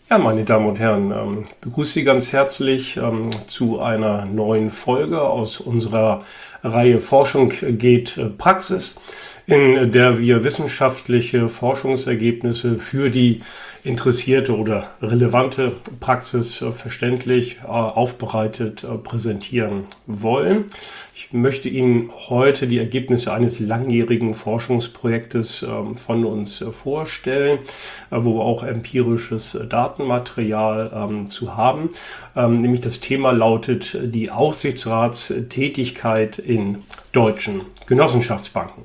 Ja, meine Damen und Herren, begrüße Sie ganz herzlich zu einer neuen Folge aus unserer Reihe Forschung geht Praxis, in der wir wissenschaftliche Forschungsergebnisse für die interessierte oder relevante Praxis verständlich aufbereitet präsentieren wollen. Ich möchte Ihnen heute die Ergebnisse eines langjährigen Forschungsprojektes von uns vorstellen, wo wir auch empirisches Datenmaterial zu haben. Nämlich das Thema lautet die Aufsichtsratstätigkeit in deutschen Genossenschaftsbanken.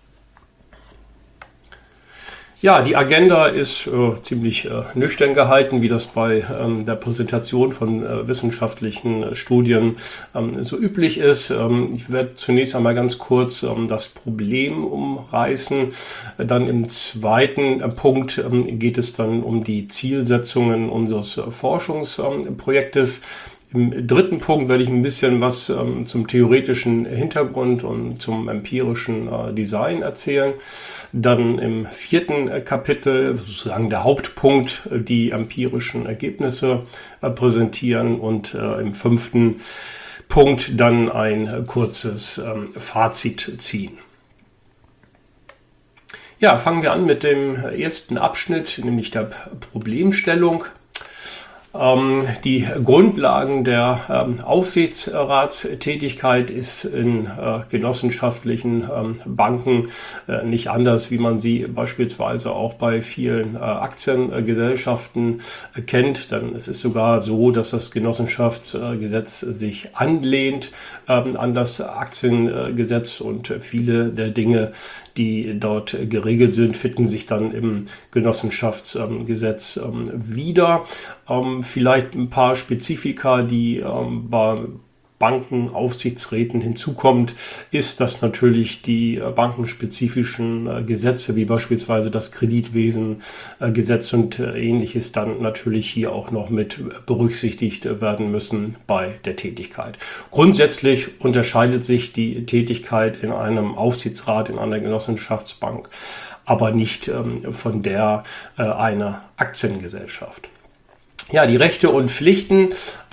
Ja, die Agenda ist ziemlich nüchtern gehalten, wie das bei der Präsentation von wissenschaftlichen Studien so üblich ist. Ich werde zunächst einmal ganz kurz das Problem umreißen. Dann im zweiten Punkt geht es dann um die Zielsetzungen unseres Forschungsprojektes. Im dritten Punkt werde ich ein bisschen was zum theoretischen Hintergrund und zum empirischen Design erzählen. Dann im vierten Kapitel, sozusagen der Hauptpunkt, die empirischen Ergebnisse präsentieren und im fünften Punkt dann ein kurzes Fazit ziehen. Ja, fangen wir an mit dem ersten Abschnitt, nämlich der Problemstellung. Die Grundlagen der Aufsichtsratstätigkeit ist in genossenschaftlichen Banken nicht anders, wie man sie beispielsweise auch bei vielen Aktiengesellschaften kennt. Denn es ist sogar so, dass das Genossenschaftsgesetz sich anlehnt an das Aktiengesetz und viele der Dinge, die dort geregelt sind, finden sich dann im Genossenschaftsgesetz wieder. Vielleicht ein paar Spezifika, die bei Bankenaufsichtsräten hinzukommt, ist, dass natürlich die bankenspezifischen Gesetze, wie beispielsweise das Kreditwesengesetz und ähnliches, dann natürlich hier auch noch mit berücksichtigt werden müssen bei der Tätigkeit. Grundsätzlich unterscheidet sich die Tätigkeit in einem Aufsichtsrat, in einer Genossenschaftsbank, aber nicht von der einer Aktiengesellschaft. Ja, die Rechte und Pflichten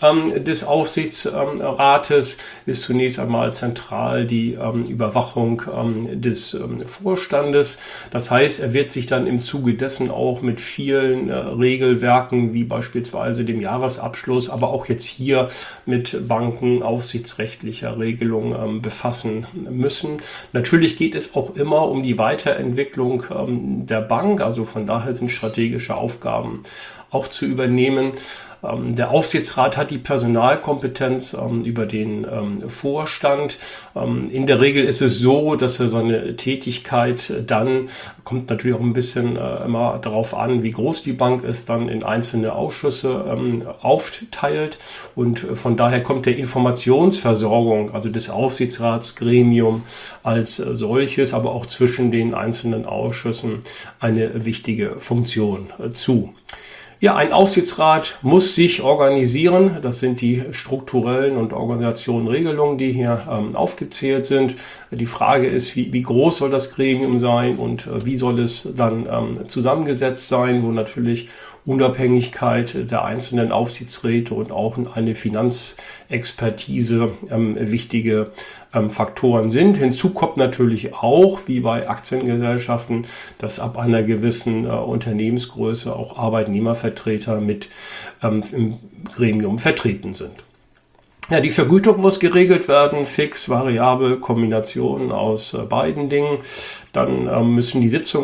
des Aufsichtsrates ist zunächst einmal zentral die Überwachung des Vorstandes. Das heißt, er wird sich dann im Zuge dessen auch mit vielen Regelwerken, wie beispielsweise dem Jahresabschluss, aber auch jetzt hier mit bankenaufsichtsrechtlicher Regelung befassen müssen. Natürlich geht es auch immer um die Weiterentwicklung der Bank, also von daher sind strategische Aufgaben auch zu übernehmen. Der Aufsichtsrat hat die Personalkompetenz über den Vorstand. In der Regel ist es so, dass er seine Tätigkeit dann, kommt natürlich auch ein bisschen immer darauf an, wie groß die Bank ist, dann in einzelne Ausschüsse aufteilt. Und von daher kommt der Informationsversorgung, also des Aufsichtsratsgremium als solches, aber auch zwischen den einzelnen Ausschüssen eine wichtige Funktion zu. Ja, ein Aufsichtsrat muss sich organisieren. Das sind die strukturellen und organisationellen Regelungen, die hier aufgezählt sind. Die Frage ist, wie groß soll das Gremium sein und wie soll es dann zusammengesetzt sein, wo natürlich Unabhängigkeit der einzelnen Aufsichtsräte und auch eine Finanzexpertise wichtige Faktoren sind. Hinzu kommt natürlich auch, wie bei Aktiengesellschaften, dass ab einer gewissen Unternehmensgröße auch Arbeitnehmervertreter mit im Gremium vertreten sind. Ja, die Vergütung muss geregelt werden, fix, variabel, Kombinationen aus beiden Dingen. Dann müssen die Sitzungen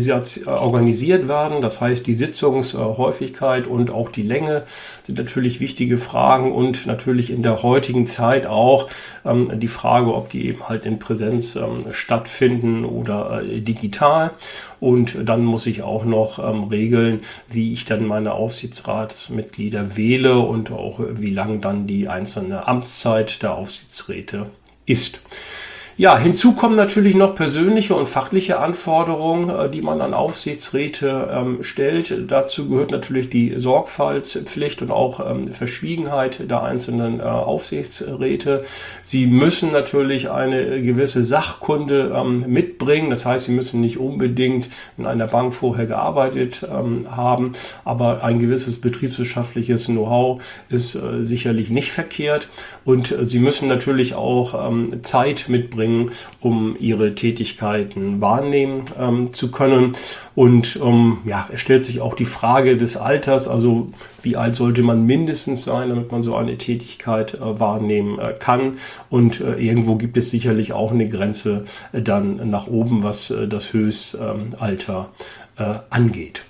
organisiert werden. Das heißt, die Sitzungshäufigkeit und auch die Länge sind natürlich wichtige Fragen und natürlich in der heutigen Zeit auch die Frage, ob die eben halt in Präsenz stattfinden oder digital. Und dann muss ich auch noch regeln, wie ich dann meine Aufsichtsratsmitglieder wähle und auch wie lang dann die einzelne Amtszeit der Aufsichtsräte ist. Ja, hinzu kommen natürlich noch persönliche und fachliche Anforderungen, die man an Aufsichtsräte stellt. Dazu gehört natürlich die Sorgfaltspflicht und auch Verschwiegenheit der einzelnen Aufsichtsräte. Sie müssen natürlich eine gewisse Sachkunde mitbringen. Das heißt, sie müssen nicht unbedingt in einer Bank vorher gearbeitet haben, aber ein gewisses betriebswirtschaftliches Know-how ist sicherlich nicht verkehrt. Und sie müssen natürlich auch Zeit mitbringen, um ihre Tätigkeiten wahrnehmen zu können. Und ja, es stellt sich auch die Frage des Alters, also wie alt sollte man mindestens sein, damit man so eine Tätigkeit wahrnehmen kann. Und irgendwo gibt es sicherlich auch eine Grenze dann nach oben, was das Höchstalter angeht.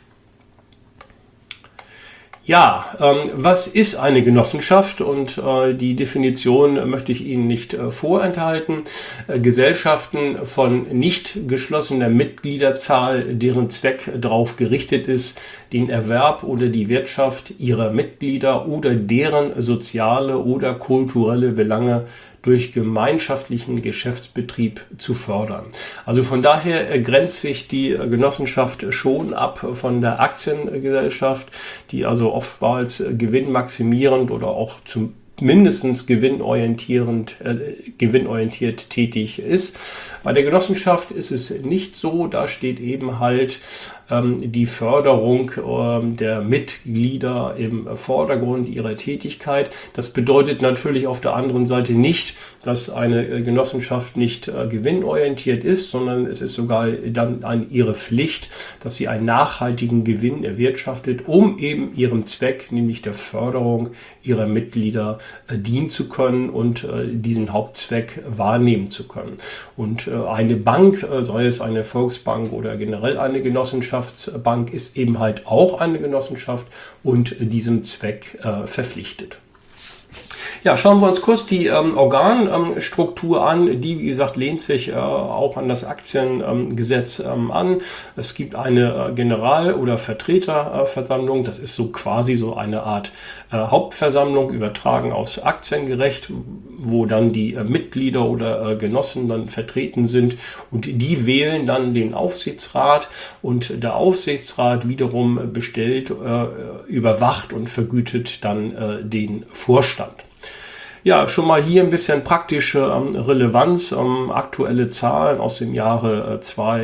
Ja, was ist eine Genossenschaft? Und die Definition möchte ich Ihnen nicht vorenthalten. Gesellschaften von nicht geschlossener Mitgliederzahl, deren Zweck darauf gerichtet ist, den Erwerb oder die Wirtschaft ihrer Mitglieder oder deren soziale oder kulturelle Belange durch gemeinschaftlichen Geschäftsbetrieb zu fördern. Also von daher grenzt sich die Genossenschaft schon ab von der Aktiengesellschaft, die also oftmals gewinnmaximierend oder auch mindestens gewinnorientiert tätig ist. Bei der Genossenschaft ist es nicht so, da steht eben halt die Förderung der Mitglieder im Vordergrund ihrer Tätigkeit. Das bedeutet natürlich auf der anderen Seite nicht, dass eine Genossenschaft nicht gewinnorientiert ist, sondern es ist sogar dann ihre Pflicht, dass sie einen nachhaltigen Gewinn erwirtschaftet, um eben ihrem Zweck, nämlich der Förderung ihrer Mitglieder, dienen zu können und diesen Hauptzweck wahrnehmen zu können. Und eine Bank, sei es eine Volksbank oder generell eine Genossenschaftsbank, ist eben halt auch eine Genossenschaft und diesem Zweck verpflichtet. Ja, schauen wir uns kurz die Organstruktur an. Die, wie gesagt, lehnt sich auch an das Aktiengesetz an. Es gibt eine General- oder Vertreterversammlung. Das ist so quasi so eine Art Hauptversammlung, übertragen aufs Aktiengerecht, wo dann die Mitglieder oder Genossen dann vertreten sind. Und die wählen dann den Aufsichtsrat. Und der Aufsichtsrat wiederum bestellt, überwacht und vergütet dann den Vorstand. Ja, schon mal hier ein bisschen praktische Relevanz. Aktuelle Zahlen aus dem Jahre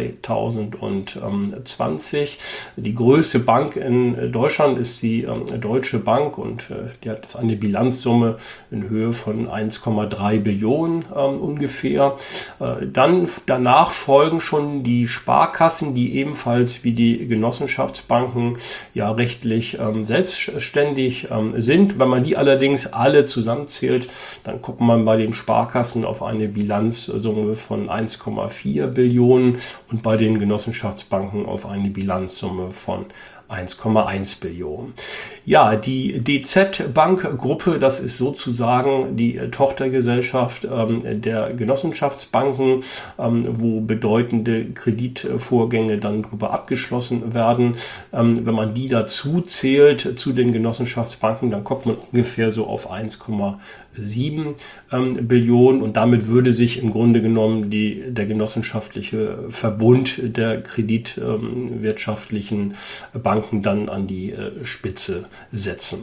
2020. Die größte Bank in Deutschland ist die Deutsche Bank und die hat jetzt eine Bilanzsumme in Höhe von 1,3 Billionen ungefähr. Danach folgen schon die Sparkassen, die ebenfalls wie die Genossenschaftsbanken ja rechtlich selbstständig sind. Wenn man die allerdings alle zusammenzählt, dann kommt man bei den Sparkassen auf eine Bilanzsumme von 1,4 Billionen und bei den Genossenschaftsbanken auf eine Bilanzsumme von 1,1 Billionen. Ja, die DZ Bank-Gruppe, das ist sozusagen die Tochtergesellschaft der Genossenschaftsbanken, wo bedeutende Kreditvorgänge dann darüber abgeschlossen werden. Wenn man die dazu zählt zu den Genossenschaftsbanken, dann kommt man ungefähr so auf 1,7 Billionen und damit würde sich im Grunde genommen der genossenschaftliche Verbund der kreditwirtschaftlichen Banken dann an die Spitze setzen.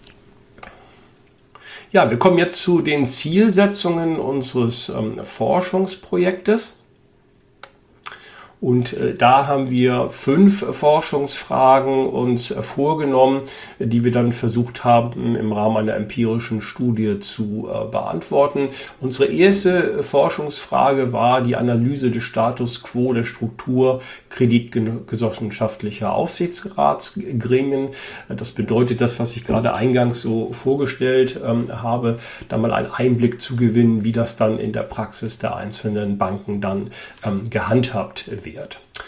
Ja, wir kommen jetzt zu den Zielsetzungen unseres Forschungsprojektes. Und da haben wir 5 Forschungsfragen uns vorgenommen, die wir dann versucht haben, im Rahmen einer empirischen Studie zu beantworten. Unsere erste Forschungsfrage war die Analyse des Status quo der Struktur kreditgenossenschaftlicher Aufsichtsratsgremien. Das bedeutet das, was ich gerade eingangs so vorgestellt habe, da mal einen Einblick zu gewinnen, wie das dann in der Praxis der einzelnen Banken dann gehandhabt wird.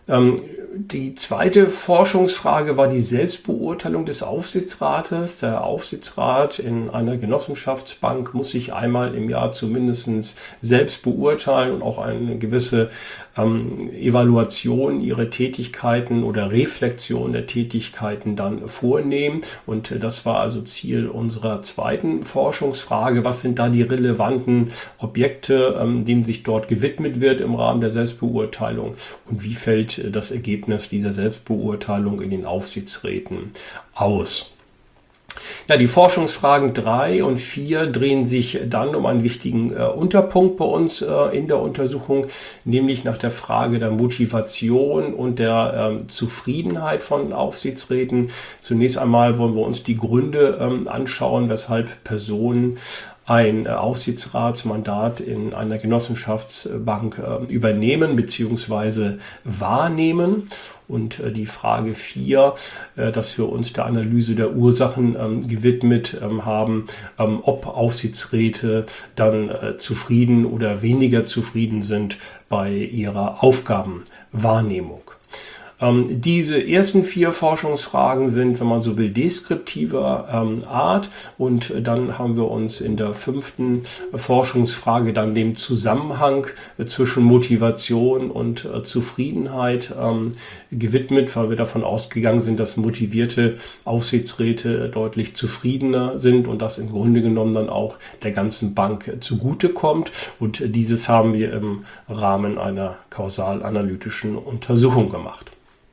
Die zweite Forschungsfrage war die Selbstbeurteilung des Aufsichtsrates. Der Aufsichtsrat in einer Genossenschaftsbank muss sich einmal im Jahr zumindest selbst beurteilen und auch eine gewisse Evaluation ihrer Tätigkeiten oder Reflexion der Tätigkeiten dann vornehmen. Und das war also Ziel unserer zweiten Forschungsfrage. Was sind da die relevanten Objekte, denen sich dort gewidmet wird im Rahmen der Selbstbeurteilung? Und wie fällt das Ergebnis dieser Selbstbeurteilung in den Aufsichtsräten aus? Ja, die Forschungsfragen 3 und 4 drehen sich dann um einen wichtigen Unterpunkt bei uns in der Untersuchung, nämlich nach der Frage der Motivation und der Zufriedenheit von Aufsichtsräten. Zunächst einmal wollen wir uns die Gründe anschauen, weshalb Personen ein Aufsichtsratsmandat in einer Genossenschaftsbank übernehmen bzw. wahrnehmen. Und die Frage 4, dass wir uns der Analyse der Ursachen gewidmet haben, ob Aufsichtsräte dann zufrieden oder weniger zufrieden sind bei ihrer Aufgabenwahrnehmung. Diese ersten 4 Forschungsfragen sind, wenn man so will, deskriptiver Art, und dann haben wir uns in der 5. Forschungsfrage dann dem Zusammenhang zwischen Motivation und Zufriedenheit gewidmet, weil wir davon ausgegangen sind, dass motivierte Aufsichtsräte deutlich zufriedener sind und das im Grunde genommen dann auch der ganzen Bank zugutekommt, und dieses haben wir im Rahmen einer kausalanalytischen Untersuchung gemacht.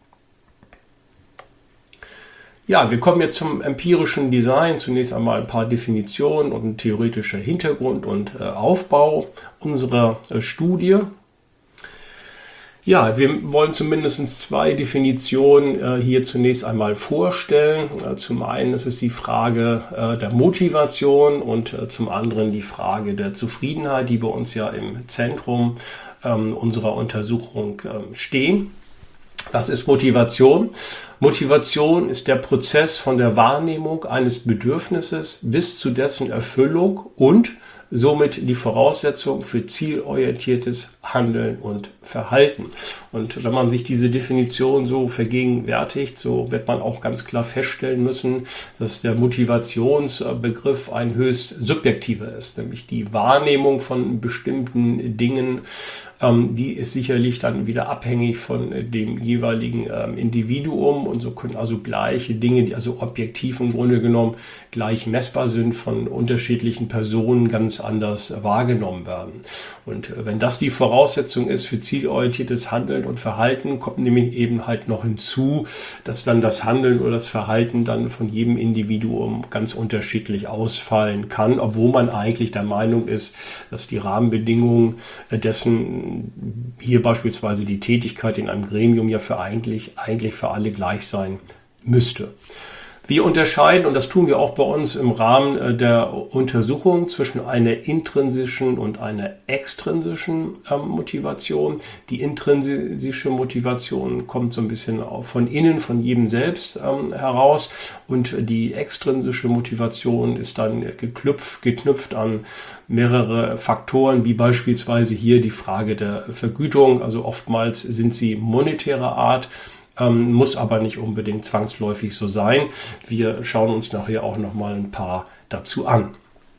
Ja, wir kommen jetzt zum empirischen Design. Zunächst einmal ein paar Definitionen und ein theoretischer Hintergrund und Aufbau unserer Studie. Ja, wir wollen zumindest 2 Definitionen hier zunächst einmal vorstellen. Zum einen ist es die Frage der Motivation und zum anderen die Frage der Zufriedenheit, die bei uns ja im Zentrum unserer Untersuchung stehen. Was ist Motivation? Motivation ist der Prozess von der Wahrnehmung eines Bedürfnisses bis zu dessen Erfüllung und somit die Voraussetzung für zielorientiertes Handeln und Verhalten. Und wenn man sich diese Definition so vergegenwärtigt, so wird man auch ganz klar feststellen müssen, dass der Motivationsbegriff ein höchst subjektiver ist, nämlich die Wahrnehmung von bestimmten Dingen. Die ist sicherlich dann wieder abhängig von dem jeweiligen Individuum, und so können also gleiche Dinge, die also objektiv im Grunde genommen gleich messbar sind, von unterschiedlichen Personen ganz anders wahrgenommen werden. Und wenn das die Voraussetzung ist für zielorientiertes Handeln und Verhalten, kommt nämlich eben halt noch hinzu, dass dann das Handeln oder das Verhalten dann von jedem Individuum ganz unterschiedlich ausfallen kann, obwohl man eigentlich der Meinung ist, dass die Rahmenbedingungen dessen, hier beispielsweise die Tätigkeit in einem Gremium, ja eigentlich für alle gleich sein müsste. Wir unterscheiden, und das tun wir auch bei uns im Rahmen der Untersuchung, zwischen einer intrinsischen und einer extrinsischen Motivation. Die intrinsische Motivation kommt so ein bisschen von innen, von jedem selbst heraus, und die extrinsische Motivation ist dann geknüpft an mehrere Faktoren, wie beispielsweise hier die Frage der Vergütung. Also oftmals sind sie monetärer Art, muss aber nicht unbedingt zwangsläufig so sein. Wir schauen uns nachher auch noch mal ein paar dazu an.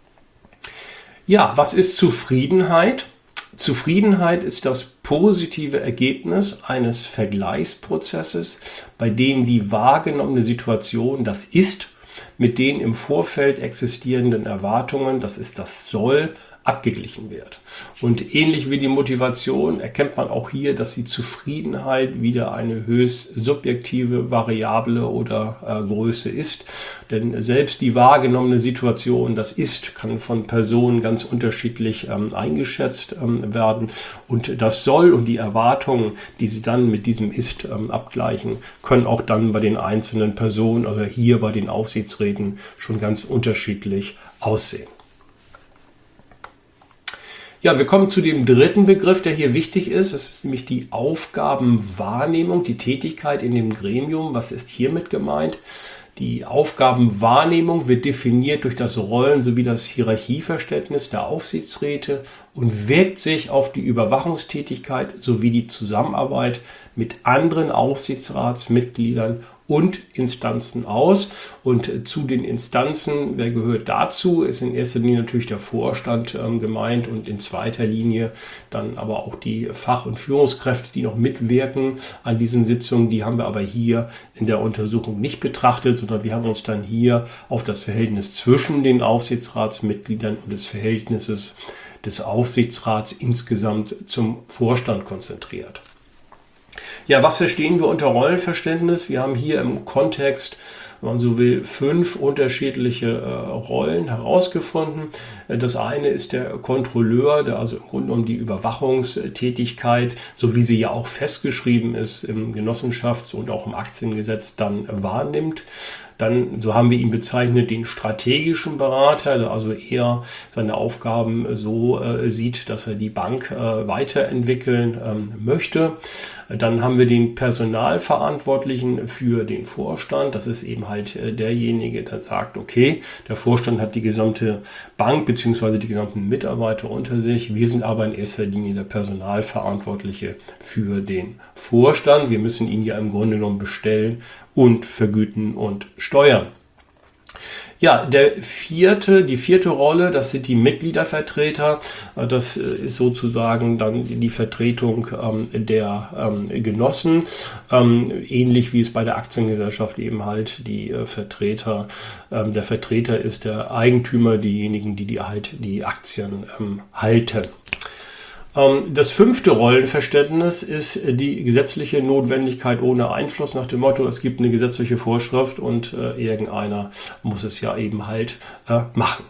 Ja, was ist Zufriedenheit? Zufriedenheit ist das positive Ergebnis eines Vergleichsprozesses, bei dem die wahrgenommene Situation, das Ist, mit den im Vorfeld existierenden Erwartungen, das ist das Soll, abgeglichen wird. Und ähnlich wie die Motivation erkennt man auch hier, dass die Zufriedenheit wieder eine höchst subjektive Variable oder Größe ist. Denn selbst die wahrgenommene Situation, das Ist, kann von Personen ganz unterschiedlich eingeschätzt werden. Und das Soll und die Erwartungen, die sie dann mit diesem Ist abgleichen, können auch dann bei den einzelnen Personen oder hier bei den Aufsichtsräten schon ganz unterschiedlich aussehen. Ja, wir kommen zu dem dritten Begriff, der hier wichtig ist. Das ist nämlich die Aufgabenwahrnehmung, die Tätigkeit in dem Gremium. Was ist hiermit gemeint? Die Aufgabenwahrnehmung wird definiert durch das Rollen- sowie das Hierarchieverständnis der Aufsichtsräte und wirkt sich auf die Überwachungstätigkeit sowie die Zusammenarbeit mit anderen Aufsichtsratsmitgliedern und Instanzen aus. Und zu den Instanzen, wer gehört dazu, ist in erster Linie natürlich der Vorstand gemeint und in zweiter Linie dann aber auch die Fach- und Führungskräfte, die noch mitwirken an diesen Sitzungen. Die haben wir aber hier in der Untersuchung nicht betrachtet, sondern wir haben uns dann hier auf das Verhältnis zwischen den Aufsichtsratsmitgliedern und des Verhältnisses des Aufsichtsrats insgesamt zum Vorstand konzentriert. Ja, was verstehen wir unter Rollenverständnis? Wir haben hier im Kontext, wenn man so will, 5 unterschiedliche Rollen herausgefunden. Das eine ist der Kontrolleur, der also im Grunde genommen die Überwachungstätigkeit, so wie sie ja auch festgeschrieben ist im Genossenschafts- und auch im Aktiengesetz, dann wahrnimmt. Dann, so haben wir ihn bezeichnet, den strategischen Berater, der also eher seine Aufgaben so sieht, dass er die Bank weiterentwickeln möchte. Dann haben wir den Personalverantwortlichen für den Vorstand. Das ist eben halt derjenige, der sagt, okay, der Vorstand hat die gesamte Bank bzw. die gesamten Mitarbeiter unter sich. Wir sind aber in erster Linie der Personalverantwortliche für den Vorstand. Wir müssen ihn ja im Grunde genommen bestellen und vergüten und steuern. Ja, die vierte Rolle, das sind die Mitgliedervertreter. Das ist sozusagen dann die Vertretung der Genossen, ähnlich wie es bei der Aktiengesellschaft eben halt die Vertreter, der Vertreter ist der Eigentümer, diejenigen, die die Aktien halten. Das 5. Rollenverständnis ist die gesetzliche Notwendigkeit ohne Einfluss, nach dem Motto, es gibt eine gesetzliche Vorschrift und irgendeiner muss es ja eben halt machen.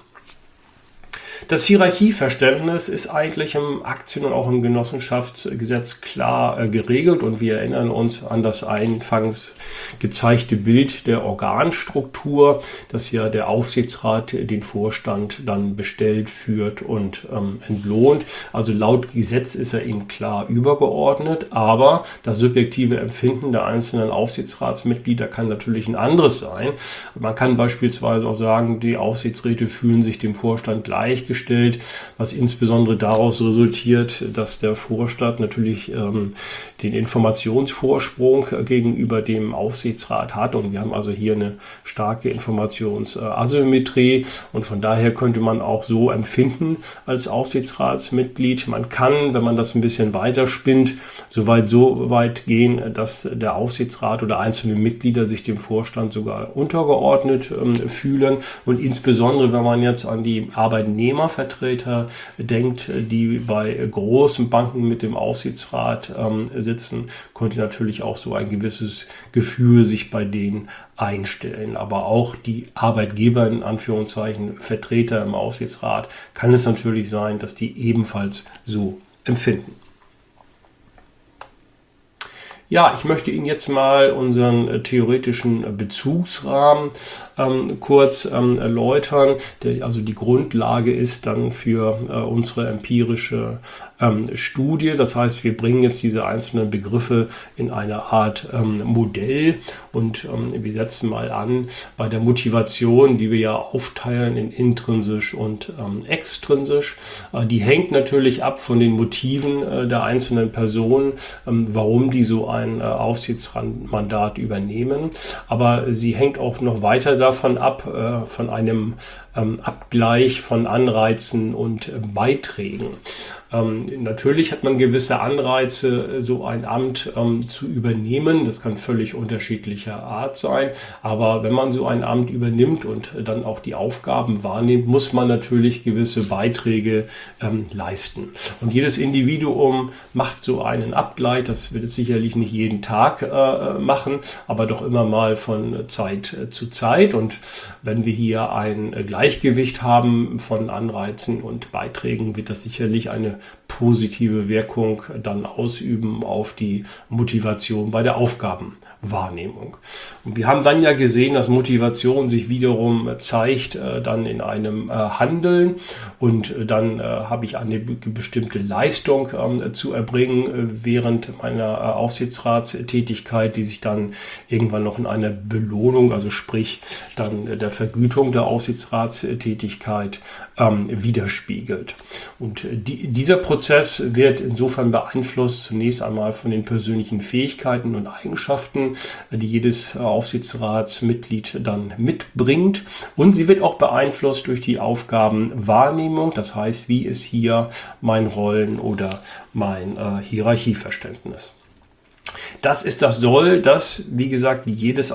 Das Hierarchieverständnis ist eigentlich im Aktien- und auch im Genossenschaftsgesetz klar geregelt und wir erinnern uns an das eingangs gezeigte Bild der Organstruktur, dass ja der Aufsichtsrat den Vorstand dann bestellt, führt und entlohnt. Also laut Gesetz ist er ihm klar übergeordnet, aber das subjektive Empfinden der einzelnen Aufsichtsratsmitglieder kann natürlich ein anderes sein. Man kann beispielsweise auch sagen, die Aufsichtsräte fühlen sich dem Vorstand gleichgestellt, was insbesondere daraus resultiert, dass der Vorstand natürlich den Informationsvorsprung gegenüber dem Aufsichtsrat hat und wir haben also hier eine starke Informationsasymmetrie und von daher könnte man auch so empfinden als Aufsichtsratsmitglied. Man kann, wenn man das ein bisschen weiter spinnt, so weit gehen, dass der Aufsichtsrat oder einzelne Mitglieder sich dem Vorstand sogar untergeordnet fühlen und insbesondere, wenn man jetzt an die Arbeitnehmervertreter denkt, die bei großen Banken mit dem Aufsichtsrat sitzen, könnte natürlich auch so ein gewisses Gefühl sich bei denen einstellen. Aber auch die Arbeitgeber, in Anführungszeichen Vertreter im Aufsichtsrat, kann es natürlich sein, dass die ebenfalls so empfinden. Ja, ich möchte Ihnen jetzt mal unseren theoretischen Bezugsrahmen kurz erläutern, der also die Grundlage ist dann für unsere empirische Studie. Das heißt, wir bringen jetzt diese einzelnen Begriffe in eine Art Modell und wir setzen mal an bei der Motivation, die wir ja aufteilen in intrinsisch und extrinsisch. Die hängt natürlich ab von den Motiven der einzelnen Personen, warum die so ein Aufsichtsratmandat übernehmen. Aber sie hängt auch noch weiter davon ab, von einem Abgleich von Anreizen und Beiträgen. Natürlich hat man gewisse Anreize, so ein Amt zu übernehmen. Das kann völlig unterschiedlicher Art sein. Aber wenn man so ein Amt übernimmt und dann auch die Aufgaben wahrnimmt, muss man natürlich gewisse Beiträge leisten. Und jedes Individuum macht so einen Abgleich. Das wird es sicherlich nicht jeden Tag machen, aber doch immer mal von Zeit zu Zeit. Und wenn wir hier ein Gleichgewicht haben von Anreizen und Beiträgen, wird das sicherlich eine positive Wirkung dann ausüben auf die Motivation bei der Aufgabenwahrnehmung. Und wir haben dann ja gesehen, dass Motivation sich wiederum zeigt dann in einem Handeln, und dann habe ich eine bestimmte Leistung zu erbringen während meiner Aufsichtsratstätigkeit, die sich dann irgendwann noch in einer Belohnung, also sprich dann der Vergütung der Aufsichtsratstätigkeit widerspiegelt. Und dieser Prozess wird insofern beeinflusst zunächst einmal von den persönlichen Fähigkeiten und Eigenschaften, die jedes Aufsichtsratsmitglied dann mitbringt, und sie wird auch beeinflusst durch die Aufgabenwahrnehmung, das heißt, wie ist hier mein Rollen- oder mein Hierarchieverständnis. Das ist das Soll, das, wie gesagt, jedes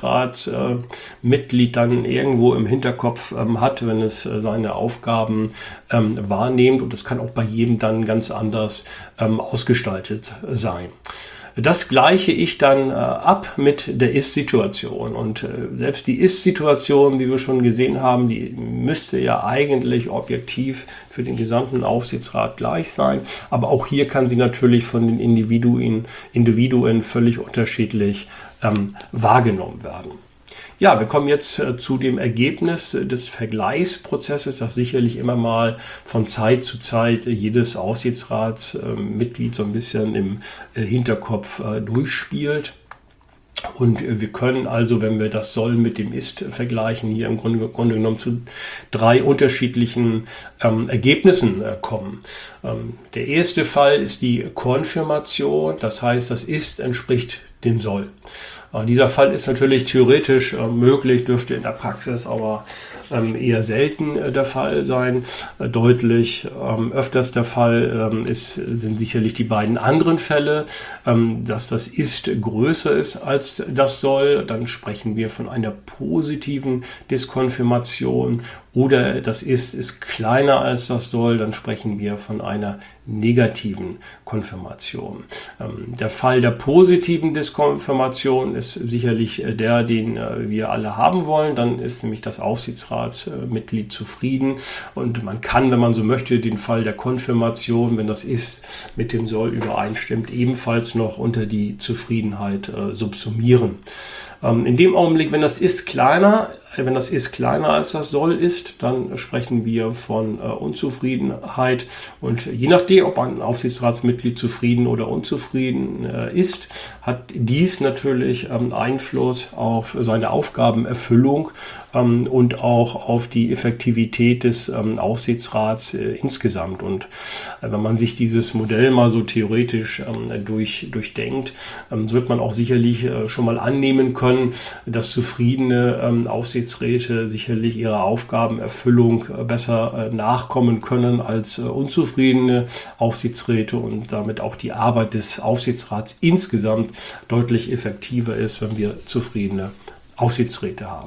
Aufsichtsratsmitglied dann irgendwo im Hinterkopf hat, wenn es seine Aufgaben wahrnimmt. Und das kann auch bei jedem dann ganz anders ausgestaltet sein. Das gleiche ich dann ab mit der Ist-Situation. Und selbst die Ist-Situation, wie wir schon gesehen haben, die müsste ja eigentlich objektiv für den gesamten Aufsichtsrat gleich sein. Aber auch hier kann sie natürlich von den Individuen völlig unterschiedlich wahrgenommen werden. Ja, wir kommen jetzt zu dem Ergebnis des Vergleichsprozesses, das sicherlich immer mal von Zeit zu Zeit jedes Aufsichtsratsmitglied so ein bisschen im Hinterkopf durchspielt. Und wir können also, wenn wir das Soll mit dem Ist vergleichen, hier im Grunde genommen zu 3 unterschiedlichen Ergebnissen kommen. Der erste Fall ist die Konfirmation, das heißt, das Ist entspricht dem Soll. Dieser Fall ist natürlich theoretisch möglich, dürfte in der Praxis aber eher selten der Fall sein. Deutlich öfters der Fall sind sicherlich die beiden anderen Fälle, dass das Ist größer ist als das Soll. Dann sprechen wir von einer positiven Diskonfirmation. Oder das ist kleiner als das Soll, dann sprechen wir von einer negativen Konfirmation. Der Fall der positiven Diskonfirmation ist sicherlich der, den wir alle haben wollen. Dann ist nämlich das Aufsichtsratsmitglied zufrieden, und man kann, wenn man so möchte, den Fall der Konfirmation, wenn das Ist mit dem Soll übereinstimmt, ebenfalls noch unter die Zufriedenheit subsumieren. In dem Augenblick, wenn das Ist kleiner als das Soll ist, dann sprechen wir von Unzufriedenheit. Und je nachdem, ob ein Aufsichtsratsmitglied zufrieden oder unzufrieden ist, hat dies natürlich Einfluss auf seine Aufgabenerfüllung und auch auf die Effektivität des Aufsichtsrats insgesamt. Und wenn man sich dieses Modell mal so theoretisch durchdenkt, wird man auch sicherlich schon mal annehmen können, dass zufriedene Aufsichtsräte sicherlich ihrer Aufgabenerfüllung besser nachkommen können als unzufriedene Aufsichtsräte, und damit auch die Arbeit des Aufsichtsrats insgesamt deutlich effektiver ist, wenn wir zufriedene Aufsichtsräte haben.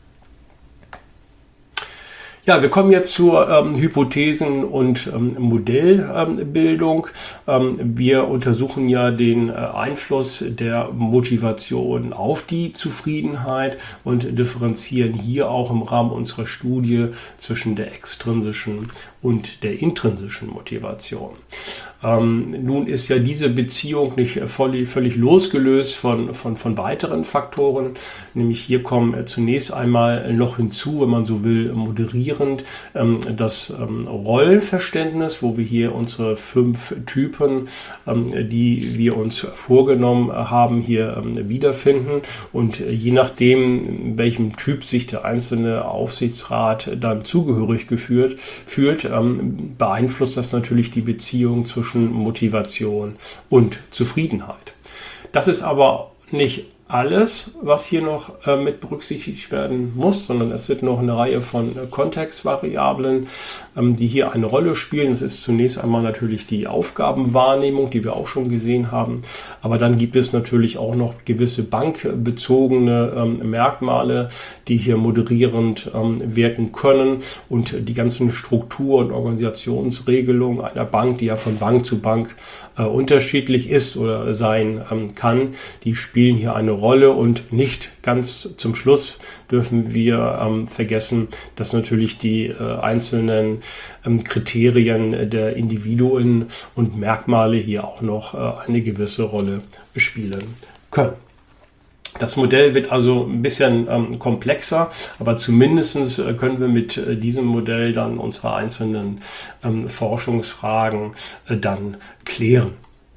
Ja, wir kommen jetzt zur Hypothesen- und Modellbildung. Wir untersuchen ja den Einfluss der Motivation auf die Zufriedenheit und differenzieren hier auch im Rahmen unserer Studie zwischen der extrinsischen und der intrinsischen Motivation. Nun ist ja diese Beziehung nicht völlig losgelöst von weiteren Faktoren. Nämlich hier kommen zunächst einmal noch hinzu, wenn man so will, moderierend, das Rollenverständnis, wo wir hier unsere 5 Typen, die wir uns vorgenommen haben, hier wiederfinden. Und je nachdem, welchem Typ sich der einzelne Aufsichtsrat dann zugehörig fühlt, beeinflusst das natürlich die Beziehung zwischen Motivation und Zufriedenheit. Das ist aber nicht alles, was hier noch mit berücksichtigt werden muss, sondern es sind noch eine Reihe von Kontextvariablen, die hier eine Rolle spielen. Es ist zunächst einmal natürlich die Aufgabenwahrnehmung, die wir auch schon gesehen haben, aber dann gibt es natürlich auch noch gewisse bankbezogene Merkmale, die hier moderierend wirken können, und die ganzen Struktur- und Organisationsregelungen einer Bank, die ja von Bank zu Bank unterschiedlich ist oder sein kann, die spielen hier eine Rolle, und nicht ganz zum Schluss dürfen wir vergessen, dass natürlich die einzelnen Kriterien der Individuen und Merkmale hier auch noch eine gewisse Rolle spielen können. Das Modell wird also ein bisschen komplexer, aber zumindest können wir mit diesem Modell dann unsere einzelnen Forschungsfragen dann klären.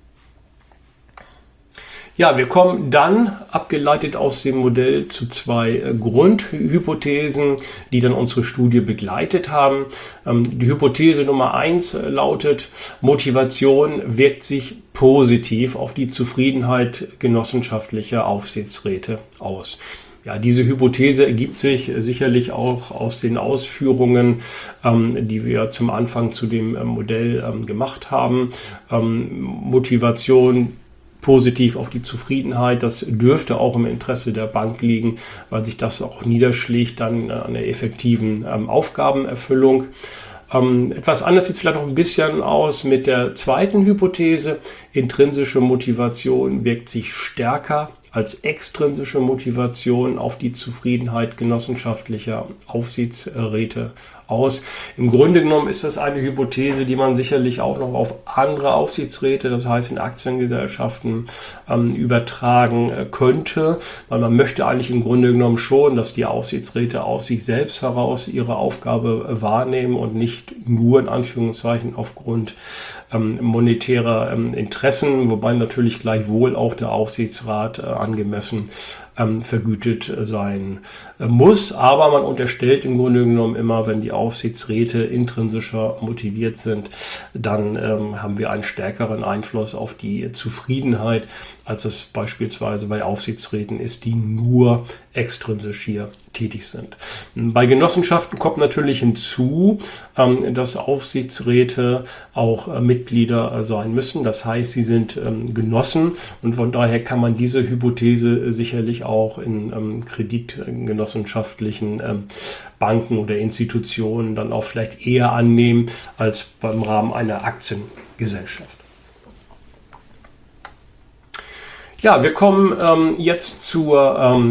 Ja, wir kommen dann, abgeleitet aus dem Modell, zu zwei Grundhypothesen, die dann unsere Studie begleitet haben. Die Hypothese Nummer 1 lautet: Motivation wirkt sich positiv auf die Zufriedenheit genossenschaftlicher Aufsichtsräte aus. Ja, diese Hypothese ergibt sich sicherlich auch aus den Ausführungen, die wir zum Anfang zu dem Modell gemacht haben. Motivation positiv auf die Zufriedenheit, das dürfte auch im Interesse der Bank liegen, weil sich das auch niederschlägt dann an der effektiven Aufgabenerfüllung. Etwas anders sieht es vielleicht noch ein bisschen aus mit der zweiten Hypothese. Intrinsische Motivation wirkt sich stärker als extrinsische Motivation auf die Zufriedenheit genossenschaftlicher Aufsichtsräte aus. Im Grunde genommen ist das eine Hypothese, die man sicherlich auch noch auf andere Aufsichtsräte, das heißt in Aktiengesellschaften, übertragen könnte, weil man möchte eigentlich im Grunde genommen schon, dass die Aufsichtsräte aus sich selbst heraus ihre Aufgabe wahrnehmen und nicht nur in Anführungszeichen aufgrund monetärer Interessen, wobei natürlich gleichwohl auch der Aufsichtsrat angemessen vergütet sein muss. Aber man unterstellt im Grunde genommen immer, wenn die Aufsichtsräte intrinsischer motiviert sind, dann haben wir einen stärkeren Einfluss auf die Zufriedenheit, als es beispielsweise bei Aufsichtsräten ist, die nur extrinsisch hier tätig sind. Bei Genossenschaften kommt natürlich hinzu, dass Aufsichtsräte auch Mitglieder sein müssen. Das heißt, sie sind Genossen, und von daher kann man diese Hypothese sicherlich auch in kreditgenossenschaftlichen Banken oder Institutionen dann auch vielleicht eher annehmen als beim Rahmen einer Aktiengesellschaft. Ja, wir kommen jetzt zur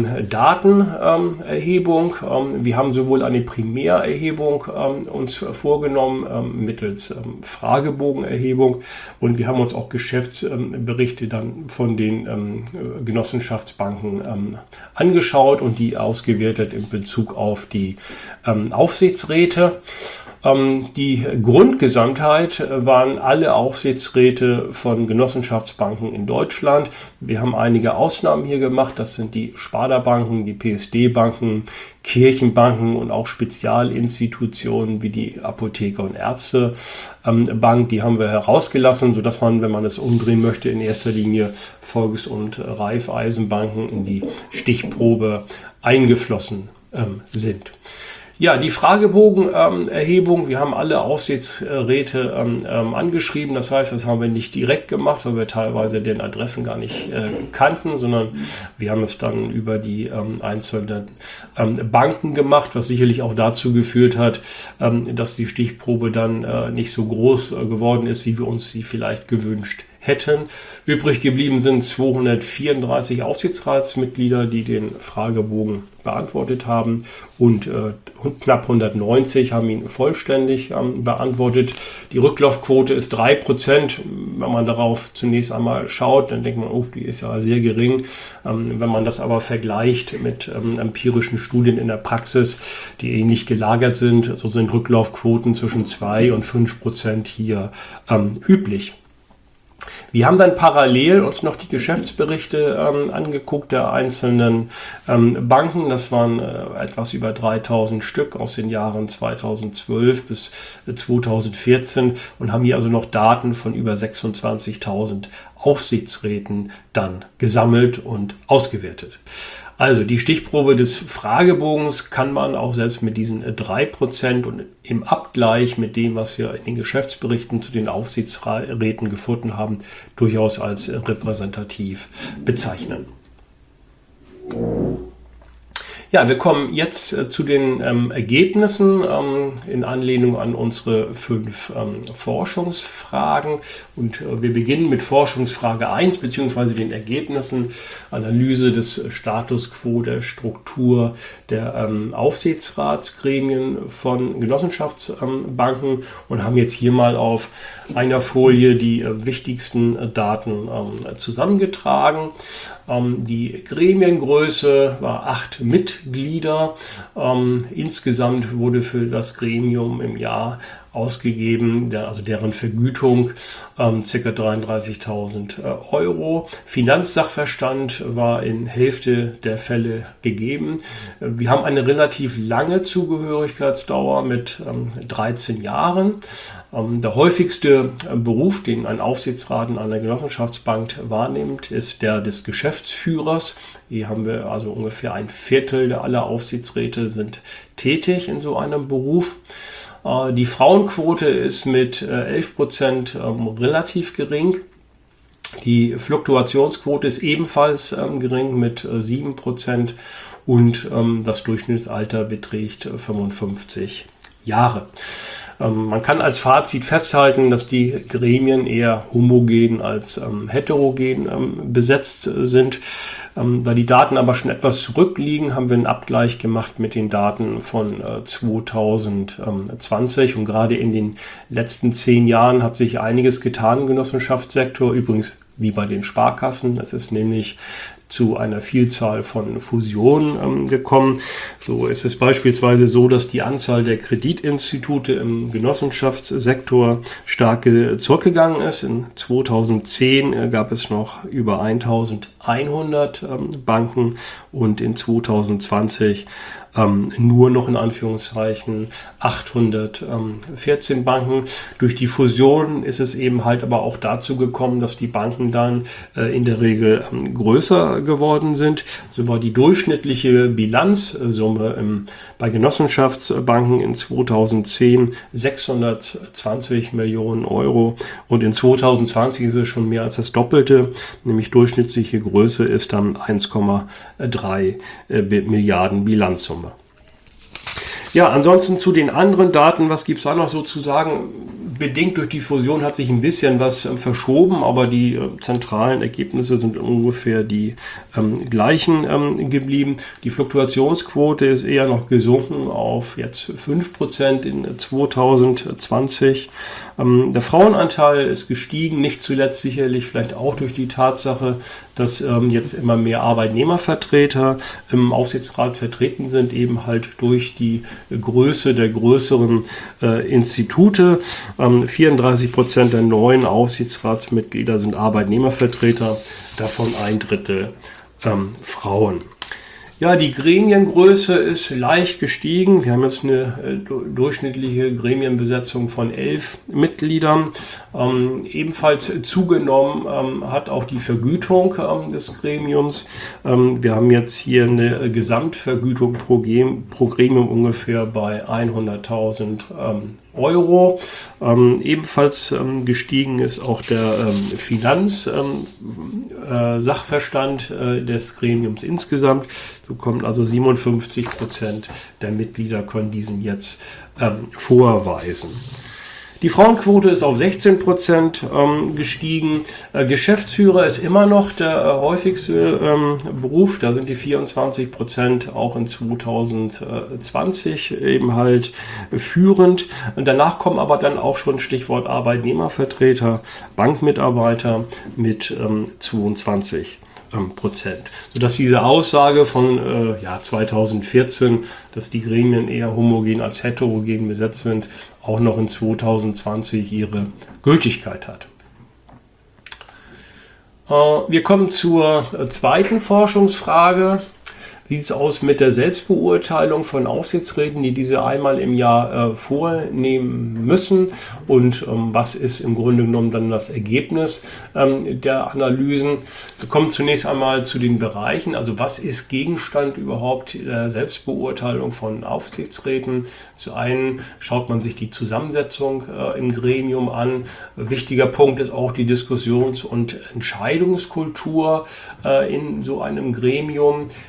Datenerhebung. Wir haben sowohl eine Primärerhebung uns vorgenommen mittels Fragebogenerhebung, und wir haben uns auch Geschäftsberichte dann von den Genossenschaftsbanken angeschaut und die ausgewertet in Bezug auf die Aufsichtsräte. Die Grundgesamtheit waren alle Aufsichtsräte von Genossenschaftsbanken in Deutschland. Wir haben einige Ausnahmen hier gemacht. Das sind die Sparda-Banken, die PSD-Banken, Kirchenbanken und auch Spezialinstitutionen wie die Apotheker- und Ärztebank. Die haben wir herausgelassen, sodass man, wenn man es umdrehen möchte, in erster Linie Volks- und Raiffeisenbanken in die Stichprobe eingeflossen sind. Ja, die Fragebogenerhebung, wir haben alle Aufsichtsräte angeschrieben. Das heißt, das haben wir nicht direkt gemacht, weil wir teilweise den Adressen gar nicht kannten, sondern wir haben es dann über die einzelnen Banken gemacht, was sicherlich auch dazu geführt hat, dass die Stichprobe dann nicht so groß geworden ist, wie wir uns sie vielleicht gewünscht hätten. Übrig geblieben sind 234 Aufsichtsratsmitglieder, die den Fragebogen beantwortet haben, und knapp 190 haben ihn vollständig beantwortet. Die Rücklaufquote ist 3%. Wenn man darauf zunächst einmal schaut, dann denkt man, oh, die ist ja sehr gering. Wenn man das aber vergleicht mit empirischen Studien in der Praxis, die ähnlich gelagert sind, so sind Rücklaufquoten zwischen 2 und 5% hier üblich. Wir haben dann parallel uns noch die Geschäftsberichte angeguckt der einzelnen Banken. Das waren etwas über 3000 Stück aus den Jahren 2012 bis 2014 und haben hier also noch Daten von über 26.000 Aufsichtsräten dann gesammelt und ausgewertet. Also die Stichprobe des Fragebogens kann man auch selbst mit diesen 3% und im Abgleich mit dem, was wir in den Geschäftsberichten zu den Aufsichtsräten gefunden haben, durchaus als repräsentativ bezeichnen. Ja, wir kommen jetzt zu den Ergebnissen in Anlehnung an unsere 5 Forschungsfragen. Und wir beginnen mit Forschungsfrage 1 beziehungsweise den Ergebnissen, Analyse des Status quo der Struktur der Aufsichtsratsgremien von Genossenschaftsbanken und haben jetzt hier mal auf einer Folie die wichtigsten Daten zusammengetragen. Die Gremiengröße war 8 Mitglieder. Insgesamt wurde für das Gremium im Jahr ausgegeben, also deren Vergütung ca. 33.000 Euro. Finanzsachverstand war in Hälfte der Fälle gegeben. Wir haben eine relativ lange Zugehörigkeitsdauer mit 13 Jahren. Der häufigste Beruf, den ein Aufsichtsrat in einer Genossenschaftsbank wahrnimmt, ist der des Geschäftsführers. Hier haben wir also ungefähr ein Viertel aller Aufsichtsräte sind tätig in so einem Beruf. Die Frauenquote ist mit 11% relativ gering. Die Fluktuationsquote ist ebenfalls gering mit 7% und das Durchschnittsalter beträgt 55 Jahre. Man kann als Fazit festhalten, dass die Gremien eher homogen als heterogen besetzt sind. Da die Daten aber schon etwas zurückliegen, haben wir einen Abgleich gemacht mit den Daten von 2020. Und gerade in den letzten 10 Jahren hat sich einiges getan im Genossenschaftssektor. Übrigens wie bei den Sparkassen. Es ist nämlich zu einer Vielzahl von Fusionen gekommen. So ist es beispielsweise so, dass die Anzahl der Kreditinstitute im Genossenschaftssektor stark zurückgegangen ist. In 2010 gab es noch über 1100 Banken und in 2020 nur noch in Anführungszeichen 814 Banken. Durch die Fusion ist es eben halt aber auch dazu gekommen, dass die Banken dann in der Regel größer geworden sind. So war die durchschnittliche Bilanzsumme bei Genossenschaftsbanken in 2010 620 Millionen Euro und in 2020 ist es schon mehr als das Doppelte, nämlich durchschnittliche Größe ist dann 1,3 Milliarden Bilanzsumme. Ja, ansonsten zu den anderen Daten, was gibt es da noch so zu sagen? Bedingt durch die Fusion hat sich ein bisschen was verschoben, aber die zentralen Ergebnisse sind ungefähr die gleichen geblieben. Die Fluktuationsquote ist eher noch gesunken auf jetzt 5% in 2020. Der Frauenanteil ist gestiegen, nicht zuletzt sicherlich vielleicht auch durch die Tatsache, dass jetzt immer mehr Arbeitnehmervertreter im Aufsichtsrat vertreten sind, eben halt durch die Größe der größeren Institute. 34% der neuen Aufsichtsratsmitglieder sind Arbeitnehmervertreter, davon 1/3 Frauen. Ja, die Gremiengröße ist leicht gestiegen. Wir haben jetzt eine durchschnittliche Gremienbesetzung von 11 Mitgliedern. Ebenfalls zugenommen hat auch die Vergütung des Gremiums. Wir haben jetzt hier eine Gesamtvergütung pro Gremium ungefähr bei 100.000 Euro. Ebenfalls gestiegen ist auch der Finanzsachverstand des Gremiums insgesamt. So kommen also 57% der Mitglieder können diesen jetzt vorweisen. Die Frauenquote ist auf 16% gestiegen. Geschäftsführer ist immer noch der häufigste Beruf. Da sind die 24% auch in 2020 eben halt führend. Und danach kommen aber dann auch schon Stichwort Arbeitnehmervertreter, Bankmitarbeiter mit 22%. Sodass diese Aussage von 2014, dass die Gremien eher homogen als heterogen besetzt sind, auch noch in 2020 ihre Gültigkeit hat. Wir kommen zur zweiten Forschungsfrage. Wie sieht es aus mit der Selbstbeurteilung von Aufsichtsräten, die diese einmal im Jahr vornehmen müssen? Und was ist im Grunde genommen dann das Ergebnis der Analysen? Wir kommen zunächst einmal zu den Bereichen. Also was ist Gegenstand überhaupt der Selbstbeurteilung von Aufsichtsräten? Zu einem schaut man sich die Zusammensetzung im Gremium an. Wichtiger Punkt ist auch die Diskussions- und Entscheidungskultur in so einem Gremium. Die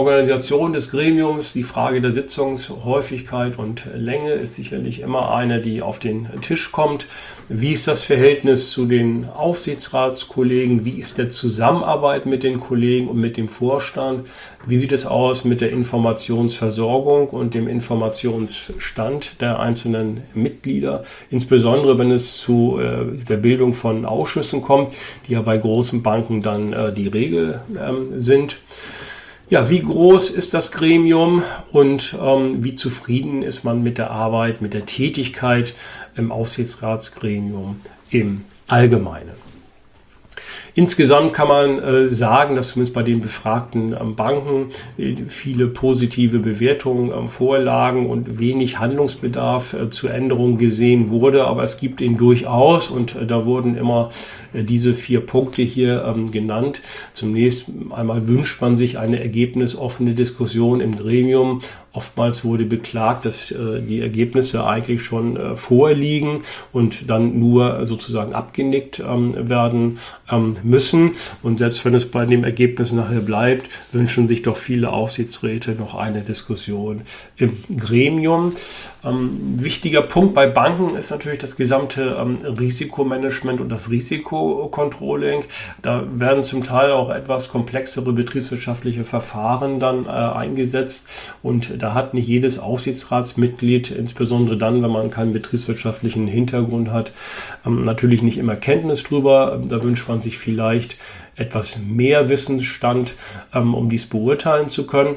Organisation des Gremiums, die Frage der Sitzungshäufigkeit und Länge ist sicherlich immer eine, die auf den Tisch kommt. Wie ist das Verhältnis zu den Aufsichtsratskollegen? Wie ist der Zusammenarbeit mit den Kollegen und mit dem Vorstand? Wie sieht es aus mit der Informationsversorgung und dem Informationsstand der einzelnen Mitglieder? Insbesondere, wenn es zu der Bildung von Ausschüssen kommt, die ja bei großen Banken dann die Regel sind. Ja, wie groß ist das Gremium und wie zufrieden ist man mit der Arbeit, mit der Tätigkeit im Aufsichtsratsgremium im Allgemeinen? Insgesamt kann man sagen, dass zumindest bei den befragten Banken viele positive Bewertungen vorlagen und wenig Handlungsbedarf zur Änderung gesehen wurde. Aber es gibt ihn durchaus und da wurden immer diese 4 Punkte hier genannt. Zunächst einmal wünscht man sich eine ergebnisoffene Diskussion im Gremium. Oftmals wurde beklagt, dass die Ergebnisse eigentlich schon vorliegen und dann nur sozusagen abgenickt werden müssen. Und selbst wenn es bei dem Ergebnis nachher bleibt, wünschen sich doch viele Aufsichtsräte noch eine Diskussion im Gremium. Wichtiger Punkt bei Banken ist natürlich das gesamte Risikomanagement und das Risikocontrolling. Da werden zum Teil auch etwas komplexere betriebswirtschaftliche Verfahren dann eingesetzt und da hat nicht jedes Aufsichtsratsmitglied, insbesondere dann, wenn man keinen betriebswirtschaftlichen Hintergrund hat, natürlich nicht immer Kenntnis drüber. Da wünscht man sich vielleicht etwas mehr Wissensstand, um dies beurteilen zu können.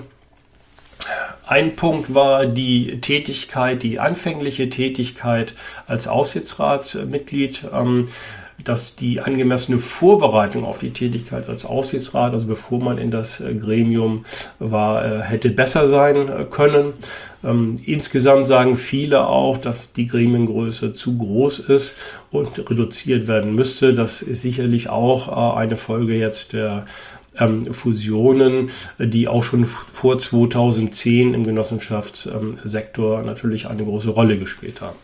Ein Punkt war die Tätigkeit, die anfängliche Tätigkeit als Aufsichtsratsmitglied, dass die angemessene Vorbereitung auf die Tätigkeit als Aufsichtsrat, also bevor man in das Gremium war, hätte besser sein können. Insgesamt sagen viele auch, dass die Gremiengröße zu groß ist und reduziert werden müsste. Das ist sicherlich auch eine Folge jetzt der Fusionen, die auch schon vor 2010 im Genossenschaftssektor natürlich eine große Rolle gespielt haben.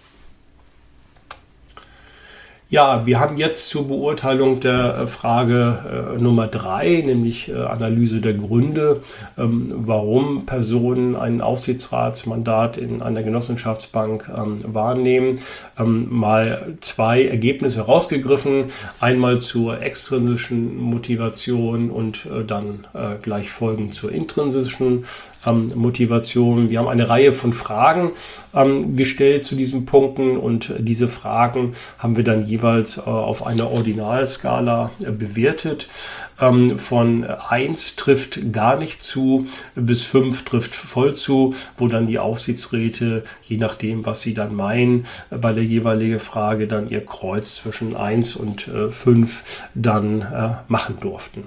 Ja, wir haben jetzt zur Beurteilung der Frage Nummer 3, nämlich Analyse der Gründe, warum Personen ein Aufsichtsratsmandat in einer Genossenschaftsbank wahrnehmen, mal 2 Ergebnisse rausgegriffen. Einmal zur extrinsischen Motivation und dann gleich folgend zur intrinsischen Motivation. Wir haben eine Reihe von Fragen gestellt zu diesen Punkten und diese Fragen haben wir dann jeweils auf einer Ordinalskala bewertet. Von 1 trifft gar nicht zu bis 5 trifft voll zu, wo dann die Aufsichtsräte, je nachdem, was sie dann meinen, bei der jeweiligen Frage dann ihr Kreuz zwischen 1 und 5 dann machen durften.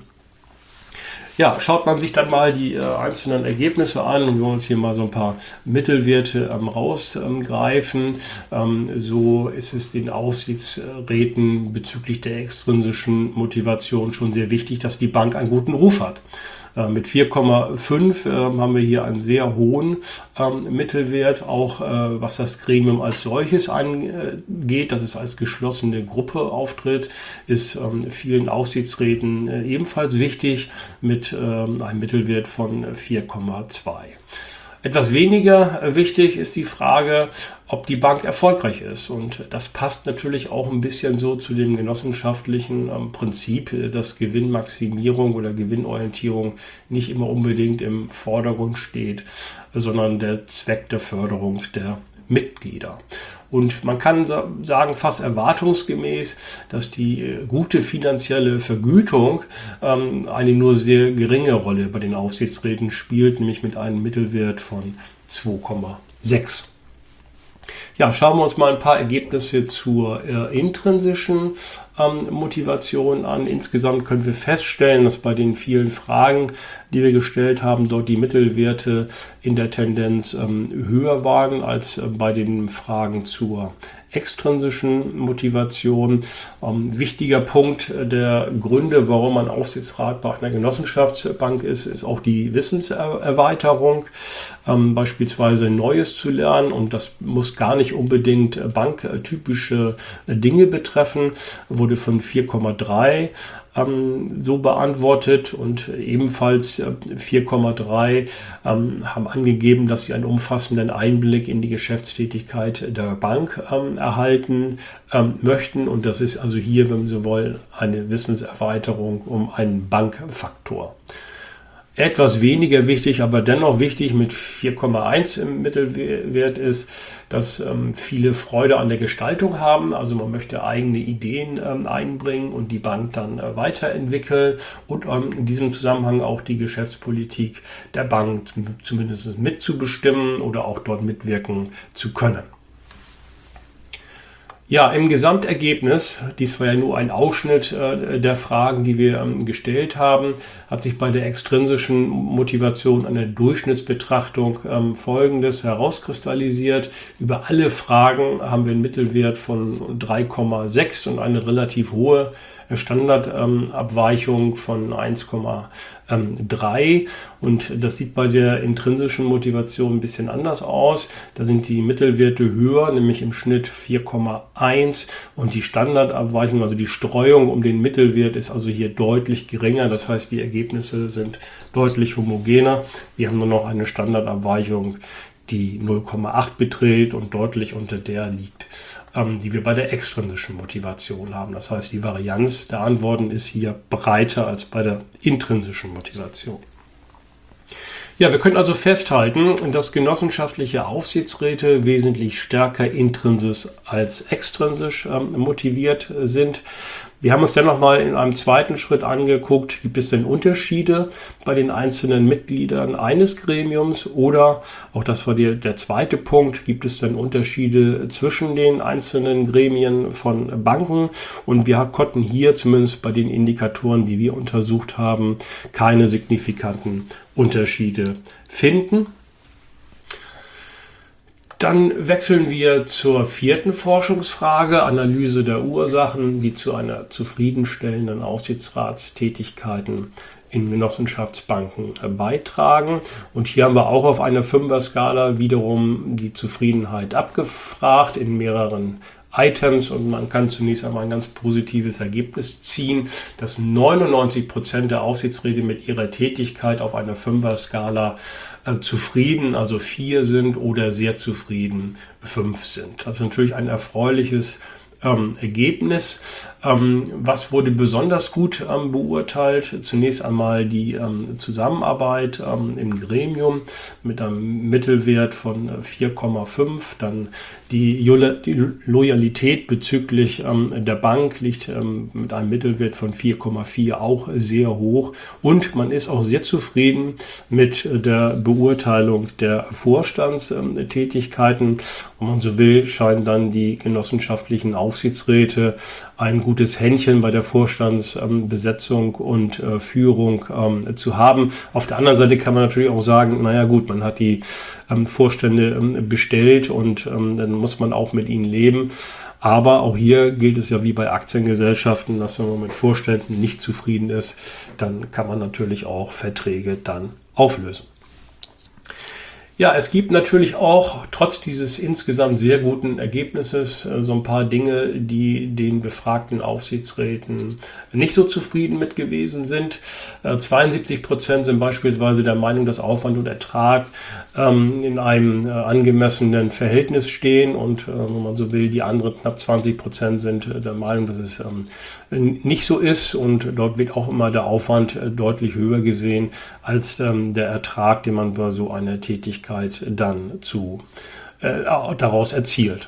Ja, schaut man sich dann mal die einzelnen Ergebnisse an und wir uns hier mal so ein paar Mittelwerte rausgreifen. So ist es den Aufsichtsräten bezüglich der extrinsischen Motivation schon sehr wichtig, dass die Bank einen guten Ruf hat. Mit 4,5 haben wir hier einen sehr hohen Mittelwert, auch was das Gremium als solches angeht, dass es als geschlossene Gruppe auftritt, ist vielen Aufsichtsräten ebenfalls wichtig mit einem Mittelwert von 4,2. Etwas weniger wichtig ist die Frage, ob die Bank erfolgreich ist. Und das passt natürlich auch ein bisschen so zu dem genossenschaftlichen Prinzip, dass Gewinnmaximierung oder Gewinnorientierung nicht immer unbedingt im Vordergrund steht, sondern der Zweck der Förderung der Mitglieder. Und man kann sagen, fast erwartungsgemäß, dass die gute finanzielle Vergütung eine nur sehr geringe Rolle bei den Aufsichtsräten spielt, nämlich mit einem Mittelwert von 2,6. Ja, schauen wir uns mal ein paar Ergebnisse zur intrinsischen Motivation an. Insgesamt können wir feststellen, dass bei den vielen Fragen, die wir gestellt haben, dort die Mittelwerte in der Tendenz höher waren als bei den Fragen zur extrinsischen Motivation. Wichtiger Punkt der Gründe, warum man Aufsichtsrat bei einer Genossenschaftsbank ist auch die Wissenserweiterung, beispielsweise Neues zu lernen und das muss gar nicht unbedingt banktypische Dinge betreffen, wo wurde von 4,3 so beantwortet und ebenfalls 4,3 haben angegeben, dass sie einen umfassenden Einblick in die Geschäftstätigkeit der Bank erhalten möchten. Und das ist also hier, wenn Sie wollen, eine Wissenserweiterung um einen Bankfaktor. Etwas weniger wichtig, aber dennoch wichtig mit 4,1 im Mittelwert ist, dass viele Freude an der Gestaltung haben. Also man möchte eigene Ideen einbringen und die Bank dann weiterentwickeln und in diesem Zusammenhang auch die Geschäftspolitik der Bank zumindest mitzubestimmen oder auch dort mitwirken zu können. Ja, im Gesamtergebnis, dies war ja nur ein Ausschnitt der Fragen, die wir gestellt haben, hat sich bei der extrinsischen Motivation eine Durchschnittsbetrachtung Folgendes herauskristallisiert. Über alle Fragen haben wir einen Mittelwert von 3,6 und eine relativ hohe Standardabweichung von 1,3 und das sieht bei der intrinsischen Motivation ein bisschen anders aus. Da sind die Mittelwerte höher, nämlich im Schnitt 4,1 und die Standardabweichung, also die Streuung um den Mittelwert ist also hier deutlich geringer. Das heißt, die Ergebnisse sind deutlich homogener. Wir haben nur noch eine Standardabweichung, die 0,8 beträgt und deutlich unter der liegt, die wir bei der extrinsischen Motivation haben. Das heißt, die Varianz der Antworten ist hier breiter als bei der intrinsischen Motivation. Ja, wir können also festhalten, dass genossenschaftliche Aufsichtsräte wesentlich stärker intrinsisch als extrinsisch motiviert sind. Wir haben uns dann nochmal in einem zweiten Schritt angeguckt, gibt es denn Unterschiede bei den einzelnen Mitgliedern eines Gremiums oder, auch das war der zweite Punkt, gibt es denn Unterschiede zwischen den einzelnen Gremien von Banken und wir konnten hier zumindest bei den Indikatoren, die wir untersucht haben, keine signifikanten Unterschiede finden. Dann wechseln wir zur vierten Forschungsfrage, Analyse der Ursachen, die zu einer zufriedenstellenden Aufsichtsratstätigkeiten in Genossenschaftsbanken beitragen. Und hier haben wir auch auf einer 5er-Skala wiederum die Zufriedenheit abgefragt in mehreren Items und man kann zunächst einmal ein ganz positives Ergebnis ziehen, dass 99% der Aufsichtsräte mit ihrer Tätigkeit auf einer 5er-Skala zufrieden, also 4 sind oder sehr zufrieden 5 sind. Das ist natürlich ein erfreuliches Ergebnis. Was wurde besonders gut beurteilt? Zunächst einmal die Zusammenarbeit im Gremium mit einem Mittelwert von 4,5. Dann die Loyalität bezüglich der Bank liegt mit einem Mittelwert von 4,4 auch sehr hoch. Und man ist auch sehr zufrieden mit der Beurteilung der Vorstandstätigkeiten. Wenn man so will, scheinen dann die genossenschaftlichen Aufsichtsräte ein gutes Händchen bei der Vorstandsbesetzung und Führung zu haben. Auf der anderen Seite kann man natürlich auch sagen, naja gut, man hat die Vorstände bestellt und dann muss man auch mit ihnen leben. Aber auch hier gilt es ja wie bei Aktiengesellschaften, dass wenn man mit Vorständen nicht zufrieden ist, dann kann man natürlich auch Verträge dann auflösen. Ja, es gibt natürlich auch trotz dieses insgesamt sehr guten Ergebnisses so ein paar Dinge, die den befragten Aufsichtsräten nicht so zufrieden mit gewesen sind. 72% sind beispielsweise der Meinung, dass Aufwand und Ertrag in einem angemessenen Verhältnis stehen und wenn man so will, die anderen knapp 20% sind der Meinung, dass es nicht so ist und dort wird auch immer der Aufwand deutlich höher gesehen als der Ertrag, den man bei so einer Tätigkeit dann daraus erzielt.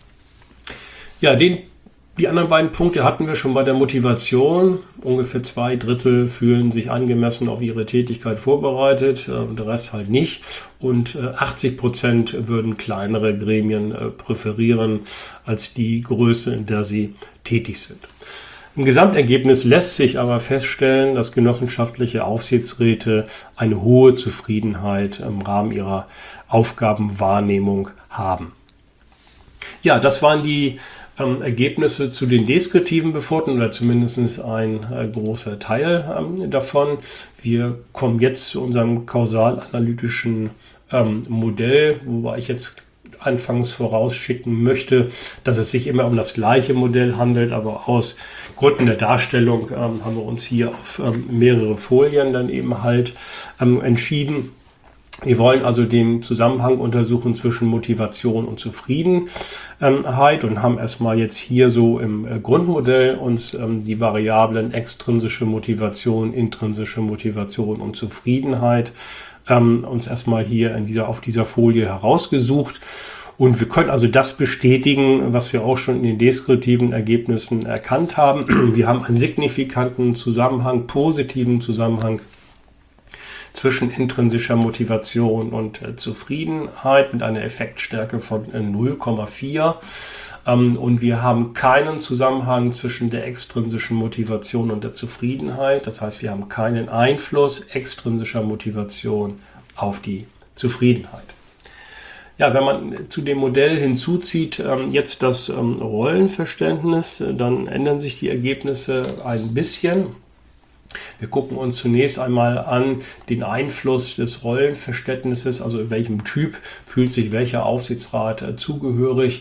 Ja, die anderen beiden Punkte hatten wir schon bei der Motivation. Ungefähr 2/3 fühlen sich angemessen auf ihre Tätigkeit vorbereitet, der Rest halt nicht. Und 80% würden kleinere Gremien präferieren als die Größe, in der sie tätig sind. Im Gesamtergebnis lässt sich aber feststellen, dass genossenschaftliche Aufsichtsräte eine hohe Zufriedenheit im Rahmen ihrer Aufgabenwahrnehmung haben. Ja, das waren die Ergebnisse zu den deskriptiven Befunden oder zumindest ein großer Teil davon. Wir kommen jetzt zu unserem kausalanalytischen Modell, wobei ich jetzt anfangs vorausschicken möchte, dass es sich immer um das gleiche Modell handelt, aber aus Gründen der Darstellung haben wir uns hier auf mehrere Folien dann eben halt entschieden. Wir wollen also den Zusammenhang untersuchen zwischen Motivation und Zufriedenheit und haben erstmal jetzt hier so im Grundmodell uns die Variablen extrinsische Motivation, intrinsische Motivation und Zufriedenheit uns erstmal hier auf dieser Folie herausgesucht. Und wir können also das bestätigen, was wir auch schon in den deskriptiven Ergebnissen erkannt haben. Wir haben einen signifikanten Zusammenhang, positiven Zusammenhang zwischen intrinsischer Motivation und Zufriedenheit mit einer Effektstärke von 0,4. Und wir haben keinen Zusammenhang zwischen der extrinsischen Motivation und der Zufriedenheit. Das heißt, wir haben keinen Einfluss extrinsischer Motivation auf die Zufriedenheit. Ja, wenn man zu dem Modell hinzuzieht jetzt das Rollenverständnis, dann ändern sich die Ergebnisse ein bisschen. Wir gucken uns zunächst einmal an den Einfluss des Rollenverständnisses, also in welchem Typ fühlt sich welcher Aufsichtsrat zugehörig,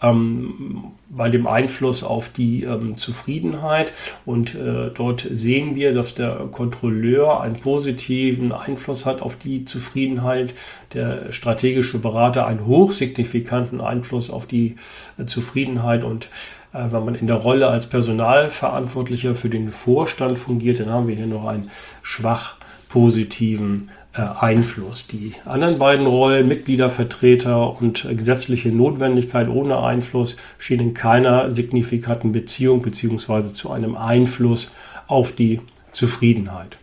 bei dem Einfluss auf die Zufriedenheit. Und dort sehen wir, dass der Kontrolleur einen positiven Einfluss hat auf die Zufriedenheit, der strategische Berater einen hochsignifikanten Einfluss auf die Zufriedenheit und wenn man in der Rolle als Personalverantwortlicher für den Vorstand fungiert, dann haben wir hier noch einen schwach positiven Einfluss. Die anderen beiden Rollen, Mitgliedervertreter und gesetzliche Notwendigkeit ohne Einfluss, stehen in keiner signifikanten Beziehung bzw. zu einem Einfluss auf die Zufriedenheit.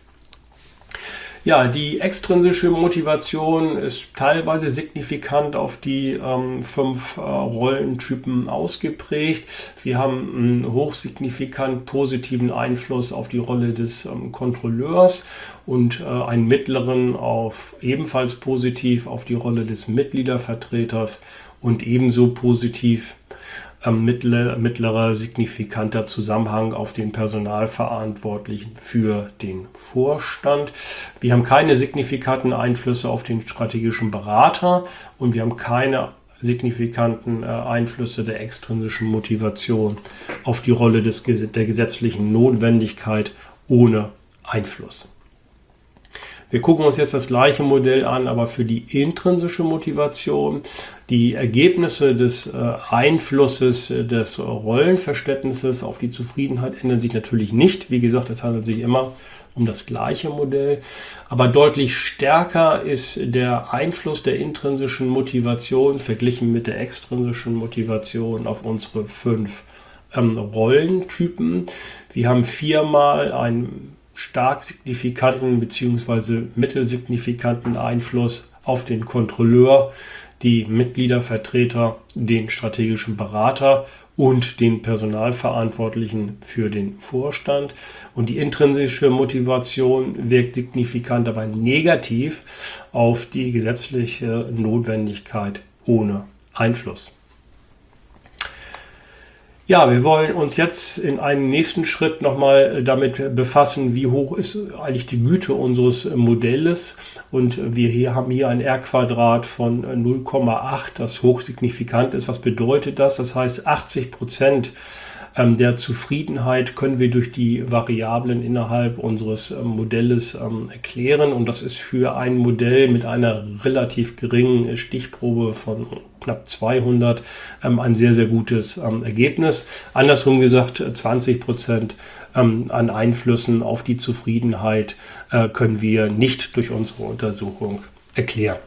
Ja, die extrinsische Motivation ist teilweise signifikant auf die 5 Rollentypen ausgeprägt. Wir haben einen hochsignifikant positiven Einfluss auf die Rolle des Kontrolleurs und einen mittleren ebenfalls positiv auf die Rolle des Mitgliedervertreters und ebenso positiv mittlerer signifikanter Zusammenhang auf den Personalverantwortlichen für den Vorstand. Wir haben keine signifikanten Einflüsse auf den strategischen Berater und wir haben keine signifikanten Einflüsse der extrinsischen Motivation auf die Rolle der gesetzlichen Notwendigkeit ohne Einfluss. Wir gucken uns jetzt das gleiche Modell an, aber für die intrinsische Motivation. Die Ergebnisse des Einflusses des Rollenverständnisses auf die Zufriedenheit ändern sich natürlich nicht. Wie gesagt, es handelt sich immer um das gleiche Modell. Aber deutlich stärker ist der Einfluss der intrinsischen Motivation verglichen mit der extrinsischen Motivation auf unsere 5 Rollentypen. Wir haben 4-mal einen stark signifikanten bzw. mittelsignifikanten Einfluss auf den Kontrolleur, die Mitgliedervertreter, den strategischen Berater und den Personalverantwortlichen für den Vorstand. Und die intrinsische Motivation wirkt signifikant, aber negativ auf die gesetzliche Notwendigkeit ohne Einfluss. Ja, wir wollen uns jetzt in einem nächsten Schritt nochmal damit befassen, wie hoch ist eigentlich die Güte unseres Modells. Und wir haben hier ein R-Quadrat von 0,8, das hochsignifikant ist. Was bedeutet das? Das heißt, 80% der Zufriedenheit können wir durch die Variablen innerhalb unseres Modells erklären. Und das ist für ein Modell mit einer relativ geringen Stichprobe von knapp 200 ein sehr, sehr gutes Ergebnis. Andersrum gesagt, 20% an Einflüssen auf die Zufriedenheit können wir nicht durch unsere Untersuchung erklären.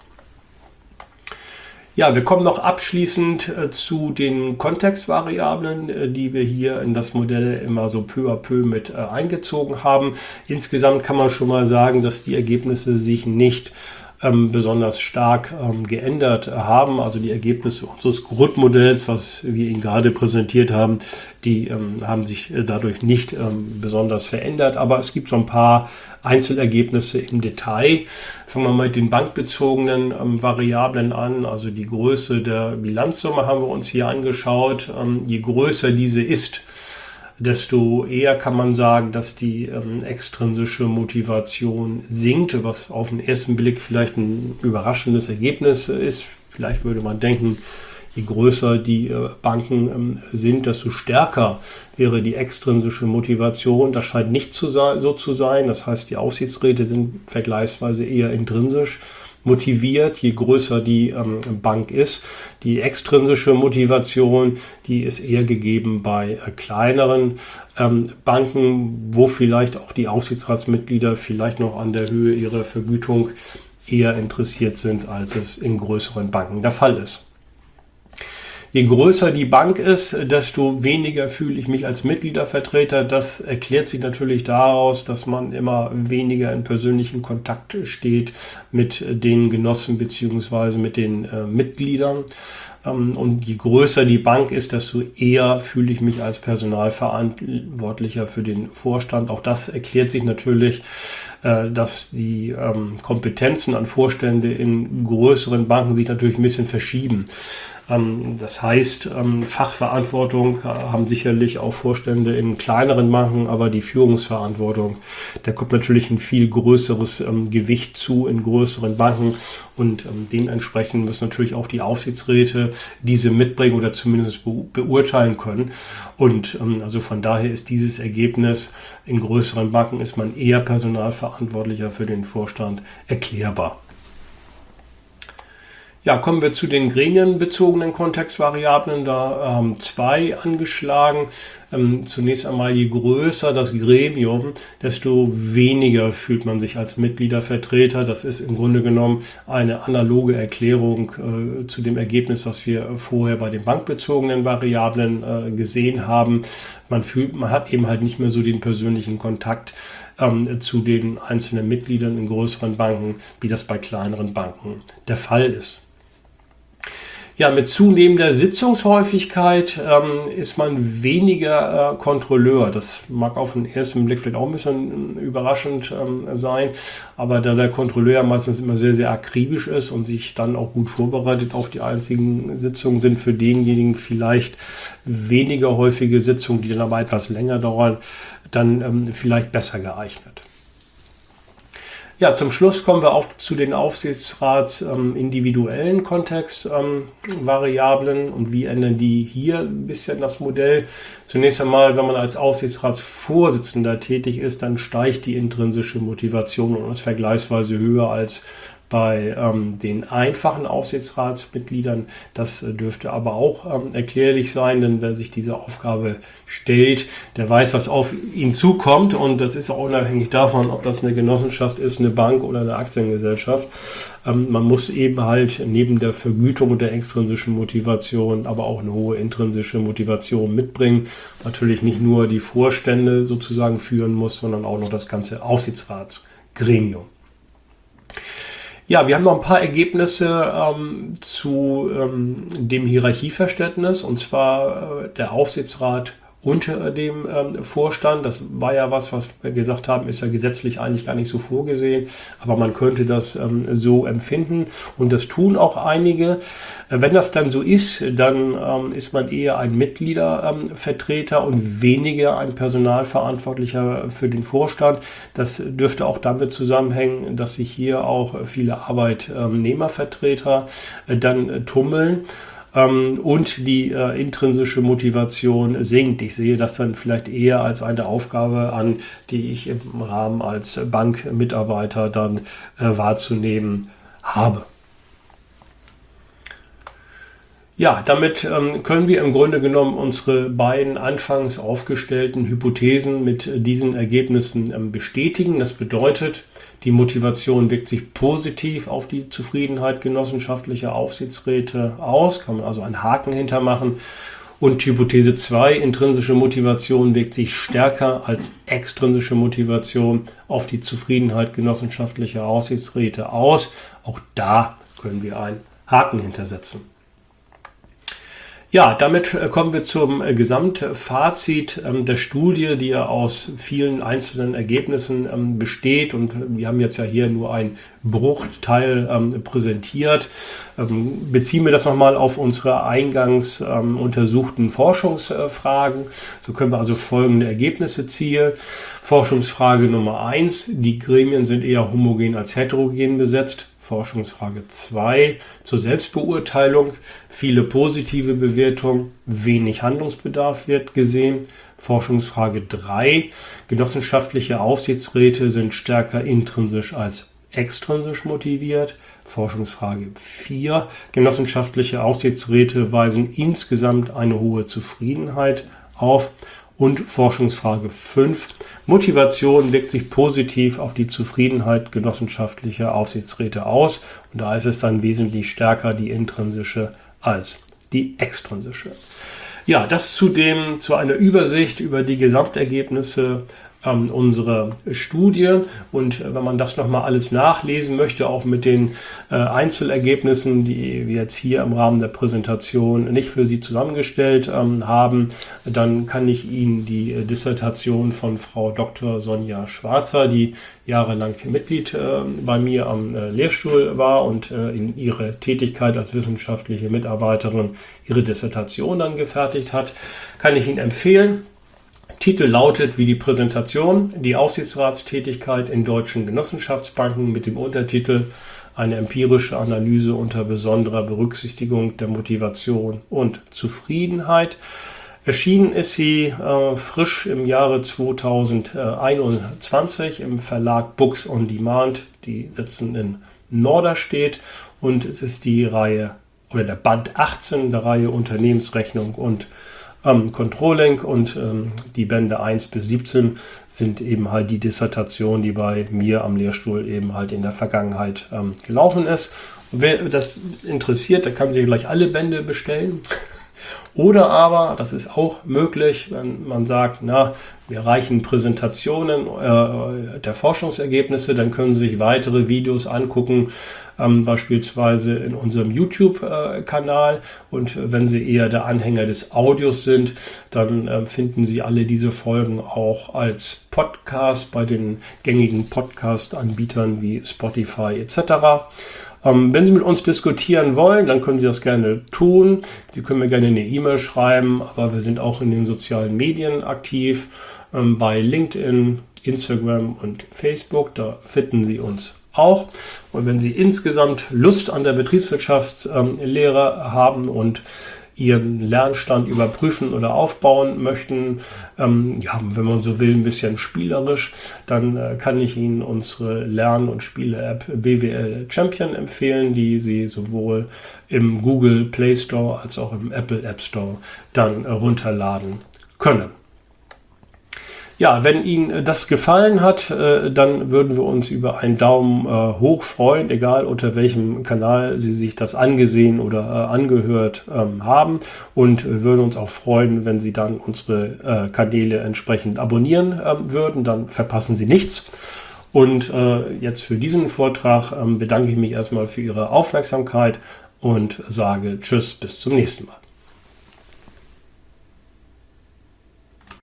Ja, wir kommen noch abschließend zu den Kontextvariablen, die wir hier in das Modell immer so peu à peu mit eingezogen haben. Insgesamt kann man schon mal sagen, dass die Ergebnisse sich nicht besonders stark geändert haben. Also die Ergebnisse unseres Grundmodells, was wir Ihnen gerade präsentiert haben, die haben sich dadurch nicht besonders verändert. Aber es gibt so ein paar Einzelergebnisse im Detail. Fangen wir mal mit den bankbezogenen Variablen an. Also die Größe der Bilanzsumme haben wir uns hier angeschaut. Je größer diese ist, desto eher kann man sagen, dass die extrinsische Motivation sinkt, was auf den ersten Blick vielleicht ein überraschendes Ergebnis ist. Vielleicht würde man denken, je größer die Banken sind, desto stärker wäre die extrinsische Motivation. Das scheint nicht so zu sein. Das heißt, die Aufsichtsräte sind vergleichsweise eher intrinsisch motiviert, je größer die Bank ist. Die extrinsische Motivation, die ist eher gegeben bei kleineren Banken, wo vielleicht auch die Aufsichtsratsmitglieder vielleicht noch an der Höhe ihrer Vergütung eher interessiert sind, als es in größeren Banken der Fall ist. Je größer die Bank ist, desto weniger fühle ich mich als Mitgliedervertreter. Das erklärt sich natürlich daraus, dass man immer weniger in persönlichen Kontakt steht mit den Genossen bzw. mit den Mitgliedern. Und je größer die Bank ist, desto eher fühle ich mich als Personalverantwortlicher für den Vorstand. Auch das erklärt sich natürlich, dass die Kompetenzen an Vorstände in größeren Banken sich natürlich ein bisschen verschieben. Das heißt, Fachverantwortung haben sicherlich auch Vorstände in kleineren Banken, aber die Führungsverantwortung, da kommt natürlich ein viel größeres Gewicht zu in größeren Banken und dementsprechend müssen natürlich auch die Aufsichtsräte diese mitbringen oder zumindest beurteilen können. Und also von daher ist dieses Ergebnis, in größeren Banken ist man eher Personalverantwortlicher für den Vorstand erklärbar. Ja, kommen wir zu den gremienbezogenen Kontextvariablen. Da haben zwei angeschlagen. Zunächst einmal, je größer das Gremium, desto weniger fühlt man sich als Mitgliedervertreter. Das ist im Grunde genommen eine analoge Erklärung zu dem Ergebnis, was wir vorher bei den bankbezogenen Variablen gesehen haben. Man hat eben halt nicht mehr so den persönlichen Kontakt zu den einzelnen Mitgliedern in größeren Banken, wie das bei kleineren Banken der Fall ist. Ja, mit zunehmender Sitzungshäufigkeit ist man weniger Kontrolleur. Das mag auf den ersten Blick vielleicht auch ein bisschen überraschend sein, aber da der Kontrolleur meistens immer sehr, sehr akribisch ist und sich dann auch gut vorbereitet auf die einzigen Sitzungen, sind für denjenigen vielleicht weniger häufige Sitzungen, die dann aber etwas länger dauern, dann vielleicht besser geeignet. Ja, zum Schluss kommen wir zu den Aufsichtsrats individuellen Kontextvariablen und wie ändern die hier ein bisschen das Modell. Zunächst einmal, wenn man als Aufsichtsratsvorsitzender tätig ist, dann steigt die intrinsische Motivation und ist vergleichsweise höher als bei den einfachen Aufsichtsratsmitgliedern. Das dürfte aber auch erklärlich sein, denn wer sich diese Aufgabe stellt, der weiß, was auf ihn zukommt, und das ist auch unabhängig davon, ob das eine Genossenschaft ist, eine Bank oder eine Aktiengesellschaft. Man muss eben halt neben der Vergütung und der extrinsischen Motivation aber auch eine hohe intrinsische Motivation mitbringen. Natürlich nicht nur die Vorstände sozusagen führen muss, sondern auch noch das ganze Aufsichtsratsgremium. Ja, wir haben noch ein paar Ergebnisse zu dem Hierarchieverständnis, und zwar der Aufsichtsrat unter dem Vorstand. Das war ja was wir gesagt haben, ist ja gesetzlich eigentlich gar nicht so vorgesehen, aber man könnte das so empfinden, und das tun auch einige. Wenn das dann so ist, dann ist man eher ein Mitgliedervertreter und weniger ein Personalverantwortlicher für den Vorstand. Das dürfte auch damit zusammenhängen, dass sich hier auch viele Arbeitnehmervertreter dann tummeln. Und die intrinsische Motivation sinkt. Ich sehe das dann vielleicht eher als eine Aufgabe an, die ich im Rahmen als Bankmitarbeiter dann wahrzunehmen habe. Ja, damit können wir im Grunde genommen unsere beiden anfangs aufgestellten Hypothesen mit diesen Ergebnissen bestätigen. Das bedeutet, die Motivation wirkt sich positiv auf die Zufriedenheit genossenschaftlicher Aufsichtsräte aus, kann man also einen Haken hintermachen. Und Hypothese 2, intrinsische Motivation wirkt sich stärker als extrinsische Motivation auf die Zufriedenheit genossenschaftlicher Aufsichtsräte aus. Auch da können wir einen Haken hintersetzen. Ja, damit kommen wir zum Gesamtfazit der Studie, die ja aus vielen einzelnen Ergebnissen besteht, und wir haben jetzt ja hier nur einen Bruchteil präsentiert. Beziehen wir das nochmal auf unsere eingangs untersuchten Forschungsfragen. So können wir also folgende Ergebnisse zielen. Forschungsfrage Nummer 1, die Gremien sind eher homogen als heterogen besetzt. Forschungsfrage 2 zur Selbstbeurteilung. Viele positive Bewertungen, wenig Handlungsbedarf wird gesehen. Forschungsfrage 3. Genossenschaftliche Aufsichtsräte sind stärker intrinsisch als extrinsisch motiviert. Forschungsfrage 4. Genossenschaftliche Aufsichtsräte weisen insgesamt eine hohe Zufriedenheit auf. Und Forschungsfrage 5. Motivation wirkt sich positiv auf die Zufriedenheit genossenschaftlicher Aufsichtsräte aus. Und da ist es dann wesentlich stärker die intrinsische als die extrinsische. Ja, das zu einer Übersicht über die Gesamtergebnisse unserer Studie. Und wenn man das nochmal alles nachlesen möchte, auch mit den Einzelergebnissen, die wir jetzt hier im Rahmen der Präsentation nicht für Sie zusammengestellt haben, dann kann ich Ihnen die Dissertation von Frau Dr. Sonja Schwarzer, die jahrelang Mitglied bei mir am Lehrstuhl war und in ihrer Tätigkeit als wissenschaftliche Mitarbeiterin ihre Dissertation dann gefertigt hat, kann ich Ihnen empfehlen. Titel lautet wie die Präsentation, die Aufsichtsratstätigkeit in deutschen Genossenschaftsbanken mit dem Untertitel eine empirische Analyse unter besonderer Berücksichtigung der Motivation und Zufriedenheit. Erschienen ist sie frisch im Jahre 2021 im Verlag Books on Demand. Die sitzen in Norderstedt und es ist die Reihe oder der Band 18 der Reihe Unternehmensrechnung und Controlling und die Bände 1 bis 17 sind eben halt die Dissertation, die bei mir am Lehrstuhl eben halt in der Vergangenheit gelaufen ist. Und wer das interessiert, der kann sich gleich alle Bände bestellen. Oder aber, das ist auch möglich, wenn man sagt, wir reichen Präsentationen der Forschungsergebnisse, dann können Sie sich weitere Videos angucken, beispielsweise in unserem YouTube-Kanal. Und wenn Sie eher der Anhänger des Audios sind, dann finden Sie alle diese Folgen auch als Podcast bei den gängigen Podcast-Anbietern wie Spotify etc. Wenn Sie mit uns diskutieren wollen, dann können Sie das gerne tun. Sie können mir gerne eine E-Mail schreiben, aber wir sind auch in den sozialen Medien aktiv, bei LinkedIn, Instagram und Facebook. Da finden Sie uns auch. Und wenn Sie insgesamt Lust an der Betriebswirtschaftslehre haben und Ihren Lernstand überprüfen oder aufbauen möchten, wenn man so will, ein bisschen spielerisch, dann kann ich Ihnen unsere Lern- und Spiele-App BWL Champion empfehlen, die Sie sowohl im Google Play Store als auch im Apple App Store dann runterladen können. Ja, wenn Ihnen das gefallen hat, dann würden wir uns über einen Daumen hoch freuen, egal unter welchem Kanal Sie sich das angesehen oder angehört haben. Und wir würden uns auch freuen, wenn Sie dann unsere Kanäle entsprechend abonnieren würden. Dann verpassen Sie nichts. Und jetzt für diesen Vortrag bedanke ich mich erstmal für Ihre Aufmerksamkeit und sage Tschüss, bis zum nächsten Mal.